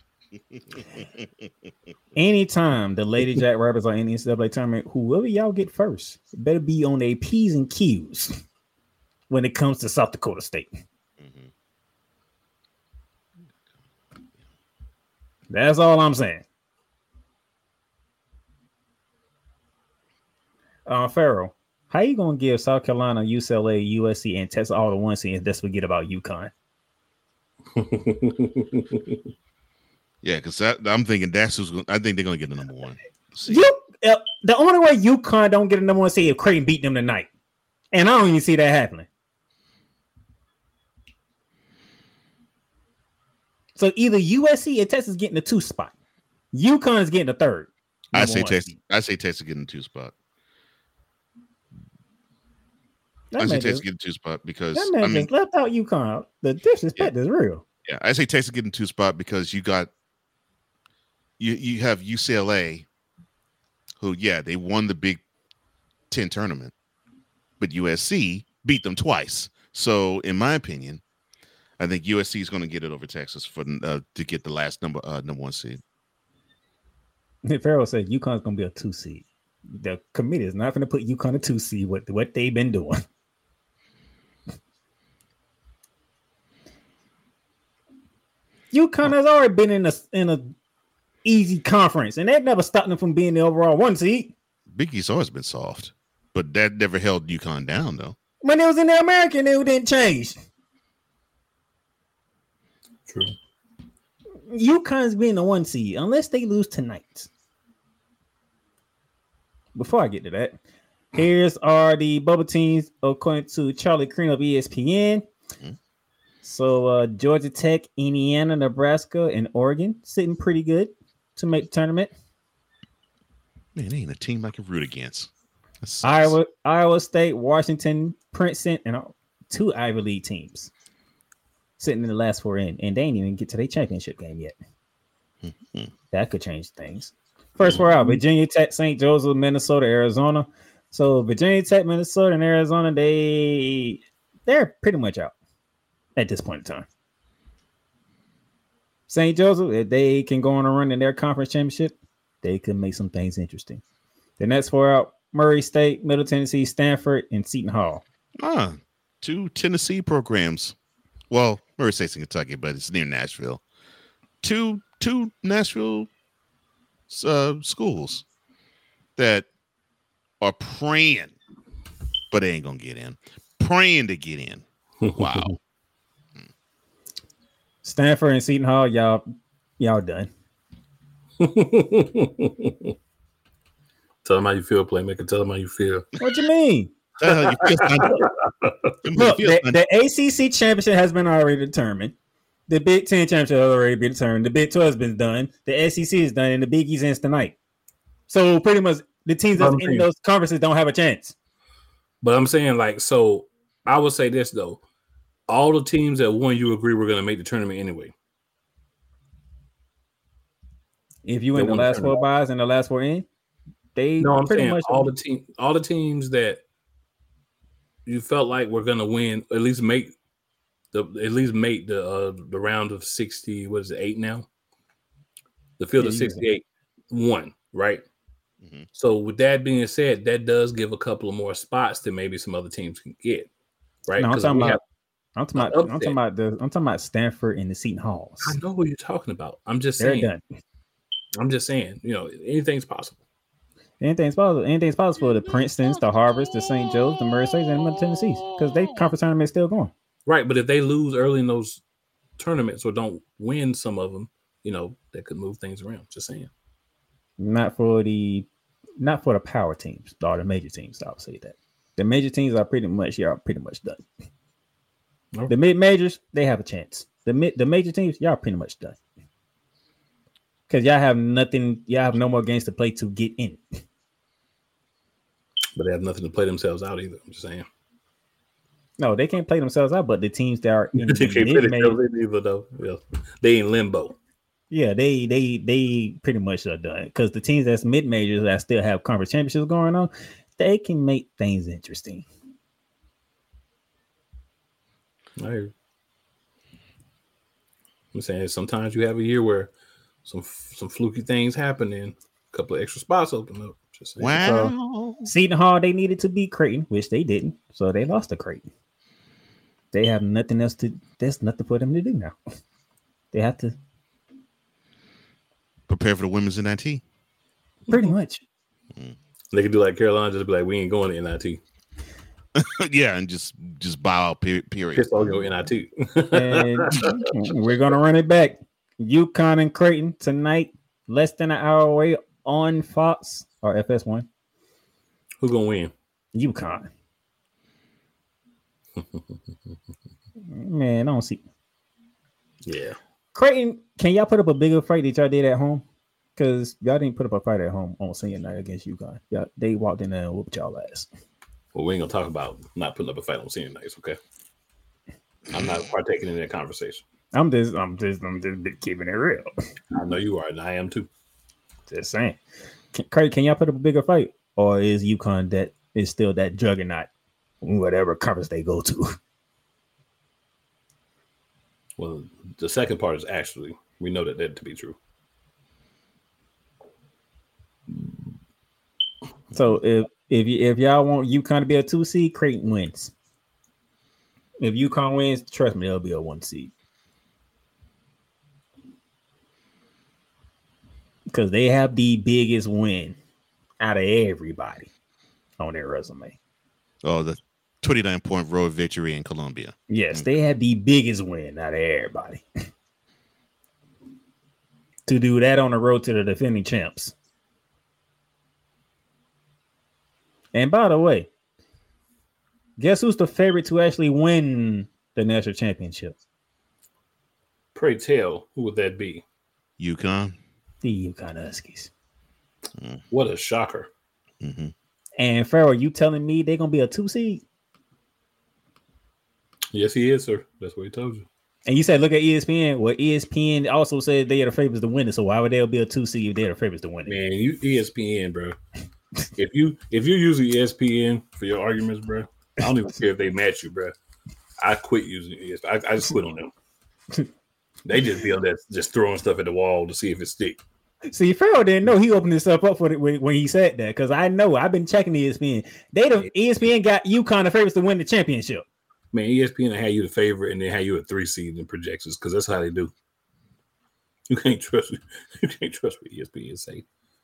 S2: Anytime the Lady Jackrabbits are in the NCAA tournament, whoever y'all get first, it better be on their P's and Q's when it comes to South Dakota State. That's all I'm saying. Pharaoh, how you gonna give South Carolina, UCLA, USC, and Texas all the 1 seed and just forget about UConn?
S3: Yeah, because I'm thinking that's who's. I think they're gonna get the number 1.
S2: The only way UConn don't get a number 1 seed if Creighton beat them tonight, and I don't even see that happening. So either USC or Texas getting the 2 spot. UConn is getting the 3rd.
S3: I say Texas getting the 2 spot. I say Texas getting 2 spot because
S2: that man just left out UConn. The disrespect is real.
S3: Yeah, I say Texas getting 2 spot because you have UCLA, who they won the Big Ten tournament, but USC beat them twice. So in my opinion, I think USC is going to get it over Texas to get the last number 1 seed.
S2: Pharaoh said UConn's going to be a 2 seed. The committee is not going to put UConn a 2 seed with what they've been doing. UConn has already been in a easy conference, and that never stopped them from being the overall 1 seed.
S3: Big East always been soft, but that never held UConn down, though.
S2: When it was in the American, it didn't change.
S7: True.
S2: UConn's being the 1 seed unless they lose tonight. Before I get to that, here's are the bubble teams according to Charlie Crane of ESPN. Mm-hmm. So Georgia Tech, Indiana, Nebraska, and Oregon sitting pretty good to make the tournament.
S3: Man, they ain't a team I can root against.
S2: Iowa State, Washington, Princeton, and 2 Ivy League teams sitting in the last 4 in, and they ain't even get to their championship game yet. Mm-hmm. That could change things. First four out: Virginia Tech, St. Joseph, Minnesota, Arizona. So Virginia Tech, Minnesota, and Arizona, they're pretty much out at this point in time. St. Joseph, if they can go on a run in their conference championship, they could make some things interesting. The next four out: Murray State, Middle Tennessee, Stanford, and Seton Hall.
S3: Two Tennessee programs. Well, Murray State's in Kentucky, but it's near Nashville. Two Nashville schools that are praying, but they ain't gonna get in. Praying to get in. Wow.
S2: Stanford and Seton Hall, y'all done.
S7: Tell them how you feel, Playmaker. Tell them how you feel.
S2: What you mean? Look, the ACC championship has been already determined. The Big Ten championship has already been determined. The Big 12 has been done. The SEC is done, and the Big East ends tonight. So pretty much the teams that's in those conferences don't have a chance.
S7: But I'm saying, like, so I would say this, though. All the teams that won, you agree we're going to make the tournament anyway.
S2: If you win the last four buys and the last four in,
S7: I'm pretty much all the teams that you felt like were going to win, at least make the round of 60. What is it, 8 now? The field of 68 won, right? Mm-hmm. So with that being said, that does give a couple of more spots that maybe some other teams can get, right?
S2: No, I'm talking about Stanford and the Seton Halls.
S7: I know what you're talking about. I'm just saying.
S2: They're done.
S7: I'm just saying, anything's possible.
S2: Anything's possible. Anything's possible. The Princetons, the Harvards, the St. Joe's, the Murray States, and the Middle Tennessees, because they conference tournament is still going.
S7: Right, but if they lose early in those tournaments or don't win some of them, that could move things around. Just saying.
S2: Not for the power teams or the major teams. I'll say that the major teams are pretty much done. Okay. The mid majors, they have a chance. The major teams, y'all pretty much done. Because y'all have nothing, y'all have no more games to play to get in.
S7: But they have nothing to play themselves out either. I'm just saying.
S2: No, they can't play themselves out, but the teams that are in
S7: they can't play themselves either, though. Yeah. They in limbo.
S2: Yeah, they pretty much are done. Because the teams that's mid majors that still have conference championships going on, they can make things interesting.
S7: I'm saying sometimes you have a year where some fluky things happen and a couple of extra spots open up. Just saying.
S3: Wow.
S2: So, Seton Hall, they needed to beat Creighton, which they didn't. So they lost to Creighton. They have nothing else there's nothing for them to do now. They have to
S3: prepare for the women's NIT.
S2: Pretty much.
S7: They could do like Carolina, just be like, we ain't going to NIT.
S3: Yeah, and just bow out, period.
S7: Piss off your NIT.
S2: And we're going to run it back. UConn and Creighton tonight, less than an hour away on Fox or FS1.
S7: Who's going to win?
S2: UConn. Man, I don't see.
S7: Yeah.
S2: Creighton, can y'all put up a bigger fight that y'all did at home? Because y'all didn't put up a fight at home on senior night against UConn. They walked in there and whooped y'all ass.
S7: Well, we ain't going to talk about not putting up a fight on senior nights, okay? I'm not partaking in that conversation.
S2: I'm just keeping it real.
S7: I know you are, and I am too.
S2: Just saying. Can y'all put up a bigger fight? Or is UConn that is still that juggernaut, whatever conference they go to?
S7: Well, the second part is actually, we know that to be true.
S2: So if y'all want UConn to be a 2 seed, Creighton wins. If UConn wins, trust me, they'll be a 1 seed. Because they have the biggest win out of everybody on their resume.
S3: Oh, the 29-point road victory in Columbia.
S2: Yes, they had the biggest win out of everybody. To do that on the road to the defending champs. And by the way, guess who's the favorite to actually win the national championship?
S7: Pray tell, who would that be?
S3: UConn.
S2: The UConn Huskies.
S7: What a shocker.
S3: Mm-hmm.
S2: And Farrell, you telling me they're going to be a 2 seed?
S7: Yes, he is, sir. That's what he told you.
S2: And you said look at ESPN. Well, ESPN also said they are the favorites to win it. So why would they be a 2 seed if they're the favorites to win it?
S7: Man, you ESPN, bro. if you're using ESPN for your arguments, bro, I don't even care if they match you, bro. I quit using ESPN. I just quit on them. They just feel that just throwing stuff at the wall to see if it sticks.
S2: See, Farrell didn't know he opened himself up for it when he said that, because I know I've been checking ESPN. ESPN got UConn the favorites to win the championship.
S7: Man, ESPN had you the favorite and then had you a 3 seed in projections because that's how they do. You can't trust what ESPN say.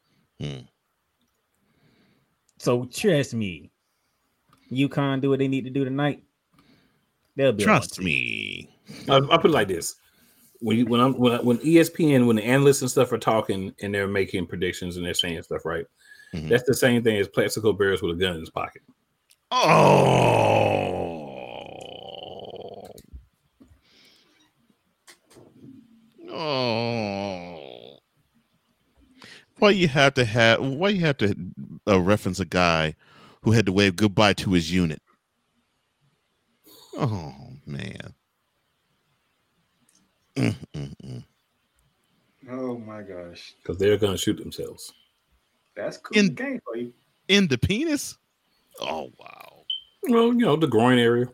S2: So trust me, UConn do what they need to do tonight. They'll be
S3: trust me.
S7: I'll put it like this: when ESPN, when the analysts and stuff are talking and they're making predictions and they're saying stuff, right? Mm-hmm. That's the same thing as Plaxico Burress with a gun in his pocket.
S3: Why you have to reference a guy who had to wave goodbye to his unit? Oh man.
S2: Oh my gosh.
S7: Because they're gonna shoot themselves.
S2: That's cool. Game for you.
S3: In the penis? Oh wow.
S7: Well, the groin area.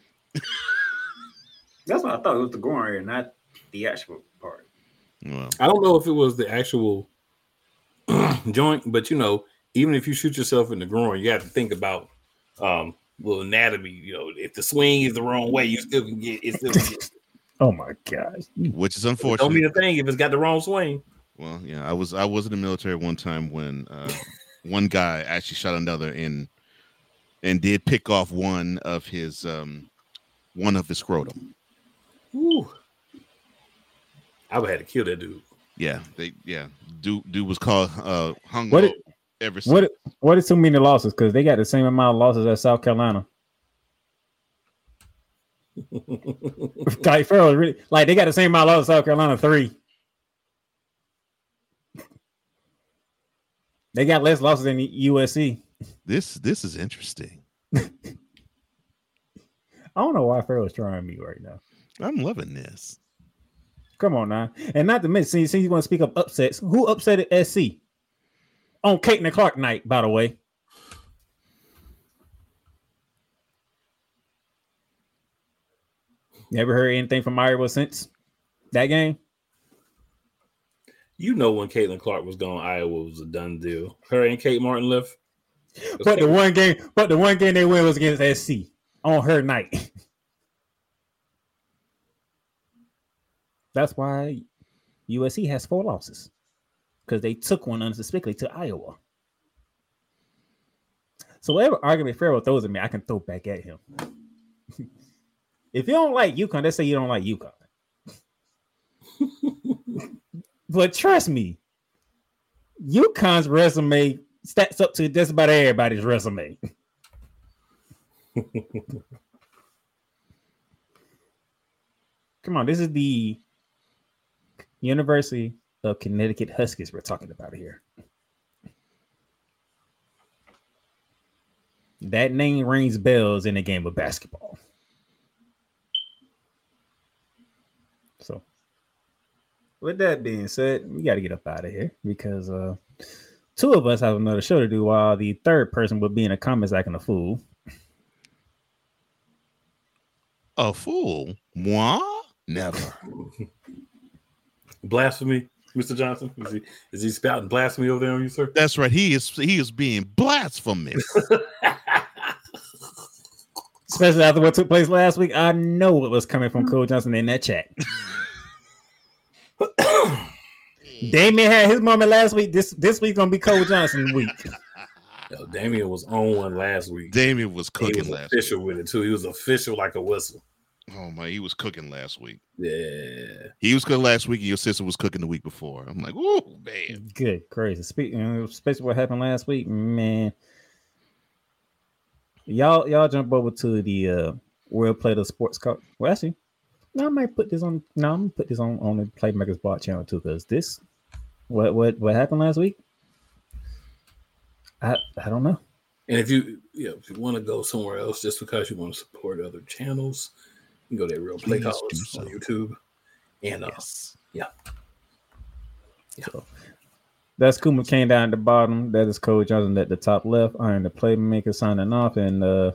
S2: That's what I thought. It was the groin area, not the actual part.
S3: Well,
S7: I don't know if it was the actual joint, but even if you shoot yourself in the groin, you have to think about little anatomy. If the swing is the wrong way, you still can get it.
S2: Oh my gosh.
S3: Which is unfortunate.
S7: Don't mean a thing if it's got the wrong swing.
S3: Well, yeah, I was in the military one time when one guy actually shot another and did pick off one of his scrotum.
S7: Ooh. I would have had to kill that dude.
S3: Yeah, dude was called hung
S2: what
S3: ever since.
S2: What is so many losses? Because they got the same amount of losses as South Carolina. Like Farrell really they got the same amount of losses as South Carolina 3. They got less losses than USC.
S3: This is interesting.
S2: I don't know why Farrell's trying me right now.
S3: I'm loving this.
S2: Come on now. And not to mention, since you want to speak of upsets, who upset at SC? On Caitlin Clark night, by the way. You ever heard anything from Iowa since that game?
S7: When Caitlin Clark was gone, Iowa was a done deal. Her and Kate Martin left.
S2: But the one game they win was against SC on her night. That's why USC has 4 losses, because they took one unsuspectly to Iowa. So whatever argument Farrell throws at me, I can throw back at him. If you don't like UConn, let's say you don't like UConn. But trust me, UConn's resume stacks up to just about everybody's resume. Come on, this is the University of Connecticut Huskies we're talking about here. That name rings bells in a game of basketball. So, with that being said, we got to get up out of here because 2 of us have another show to do while the third person would be in the comments acting a fool.
S3: A fool? Moi? Never.
S7: Blasphemy, Mr. Johnson? Is he spouting blasphemy over there on you, sir?
S3: That's right. He is being blasphemous.
S2: Especially after what took place last week. I know it was coming from Cole Johnson in that chat. Damien had his moment last week. This week's gonna be Cole Johnson's week.
S7: Yo, Damien was on one last week.
S3: Damien was cooking
S7: he was
S3: last
S7: official
S3: week.
S7: with it too. He was official like a whistle.
S3: Oh my, he was cooking last week.
S7: Yeah.
S3: He was cooking last week and your sister was cooking the week before. I'm like, oh man.
S2: Good, crazy. Speaking especially what happened last week, man. Y'all jump over to the World Play the Sports Cup. Well, actually, no, I might put this on. No, I'm gonna put this on the Playmakers Bot channel too, because this what happened last week? I don't know.
S7: And if you want to go somewhere else just because you want to support other channels, You can go there, Real Play
S3: Please
S7: Callers
S3: do so.
S7: on YouTube. And
S3: Yes.
S7: yeah.
S2: That's Kuma Kane down at the bottom. That is Cole Johnson at the top left. I am the Playmaker signing off. And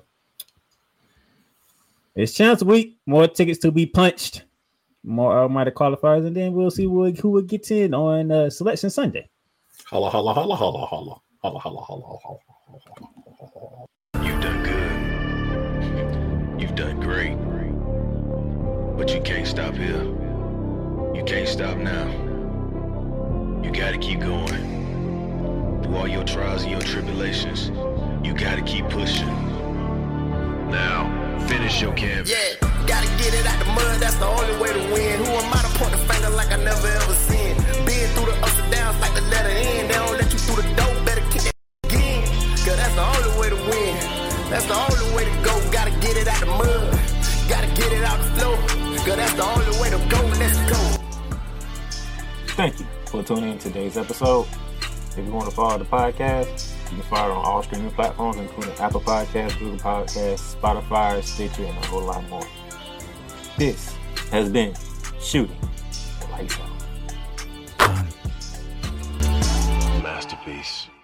S2: it's chance week. More tickets to be punched. More Almighty qualifiers. And then we'll see who gets in on Selection Sunday.
S7: Holla, holla, holla, holla, holla. Holla, holla, holla, holla.
S11: You've done good. You've done great. But you can't stop here. You can't stop now. You gotta keep going. Through all your trials and your tribulations, you gotta keep pushing. Now, finish your canvas.
S1: Yeah, gotta get it out the mud, that's the only way to win. Who am I to point the finger like I never ever seen? Been through the ups and downs like the letter N. They don't let you through the door, better kick it again. Cause that's the only way to win. That's the only way to go. Gotta get it out the mud. Gotta get it out the flow. Cause that's the only way to go. Let's go.
S2: Thank you for tuning in to today's episode. If you want to follow the podcast, you can follow it on all streaming platforms, including Apple Podcasts, Google Podcasts, Spotify, Stitcher, and a whole lot more. This has been Shooting the Lights Out.
S11: Masterpiece.